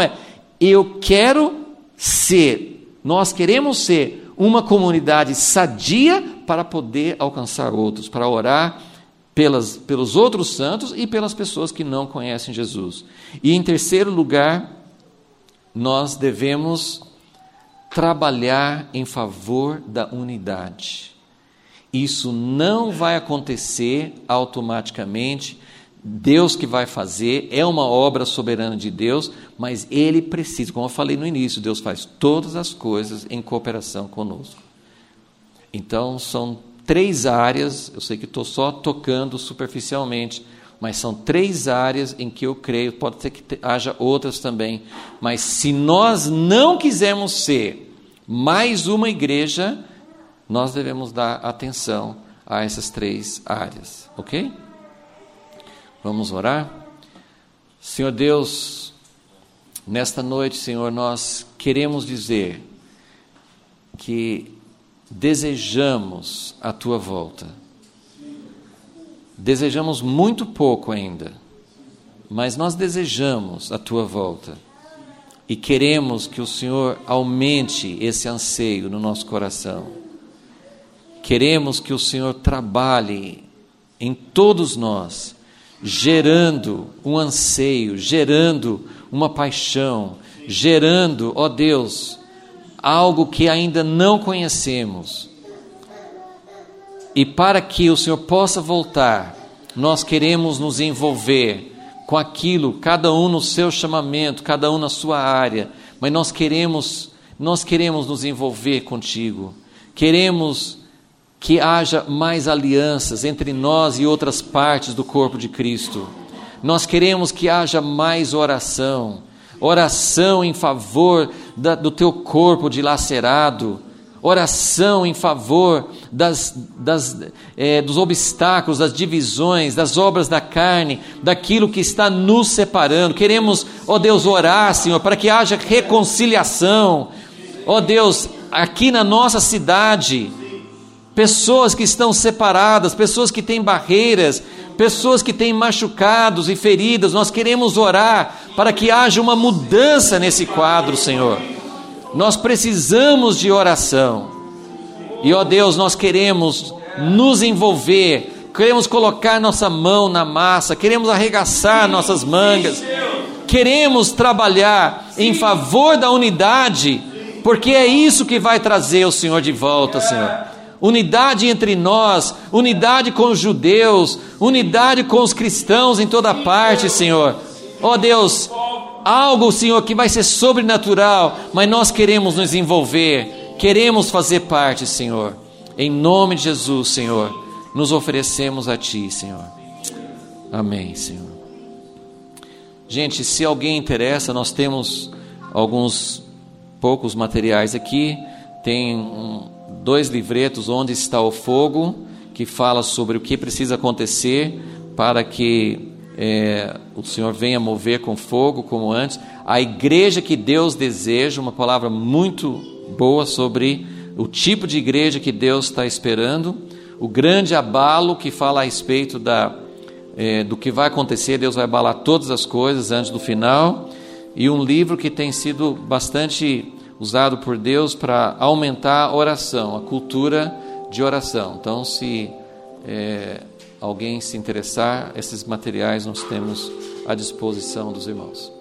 nós queremos ser uma comunidade sadia para poder alcançar outros, para orar pelos outros santos e pelas pessoas que não conhecem Jesus. E em terceiro lugar, nós devemos trabalhar em favor da unidade. Isso não vai acontecer automaticamente, Deus que vai fazer, é uma obra soberana de Deus, mas Ele precisa, como eu falei no início, Deus faz todas as coisas em cooperação conosco. Então, são 3 áreas, eu sei que estou só tocando superficialmente, mas são 3 áreas em que eu creio, pode ser que haja outras também, mas se nós não quisermos ser mais uma igreja, nós devemos dar atenção a essas 3 áreas, ok? Vamos orar? Senhor Deus, nesta noite, Senhor, nós queremos dizer que desejamos a Tua volta. Desejamos muito pouco ainda, mas nós desejamos a Tua volta e queremos que o Senhor aumente esse anseio no nosso coração. Queremos que o Senhor trabalhe em todos nós, gerando um anseio, gerando uma paixão, gerando, ó Deus, algo que ainda não conhecemos. E para que o Senhor possa voltar, nós queremos nos envolver com aquilo, cada um no seu chamamento, cada um na sua área, mas nós queremos nos envolver contigo, queremos que haja mais alianças entre nós e outras partes do corpo de Cristo. Nós queremos que haja mais oração em favor do teu corpo dilacerado, oração em favor dos obstáculos, das divisões, das obras da carne, daquilo que está nos separando. Queremos, ó Deus, orar, Senhor, para que haja reconciliação. Ó Deus, aqui na nossa cidade, pessoas que estão separadas, pessoas que têm barreiras, pessoas que têm machucados e feridas, nós queremos orar para que haja uma mudança nesse quadro, Senhor. Nós precisamos de oração, e ó Deus, nós queremos nos envolver, queremos colocar nossa mão na massa, queremos arregaçar nossas mangas, queremos trabalhar em favor da unidade, porque é isso que vai trazer o Senhor de volta, Senhor. Unidade entre nós, unidade com os judeus, unidade com os cristãos em toda parte, Senhor. Ó Deus, algo, Senhor, que vai ser sobrenatural, mas nós queremos nos envolver, queremos fazer parte, Senhor. Em nome de Jesus, Senhor, nos oferecemos a Ti, Senhor. Amém, Senhor. Gente, se alguém interessa, nós temos poucos materiais aqui. Tem 2 livretos, Onde Está o Fogo, que fala sobre o que precisa acontecer para que o Senhor venha mover com fogo como antes. A igreja que Deus deseja, uma palavra muito boa sobre o tipo de igreja que Deus está esperando. O grande abalo, que fala a respeito do que vai acontecer. Deus vai abalar todas as coisas antes do final. E um livro que tem sido bastante usado por Deus para aumentar a oração, a cultura de oração. Então, se alguém se interessar, esses materiais nós temos à disposição dos irmãos.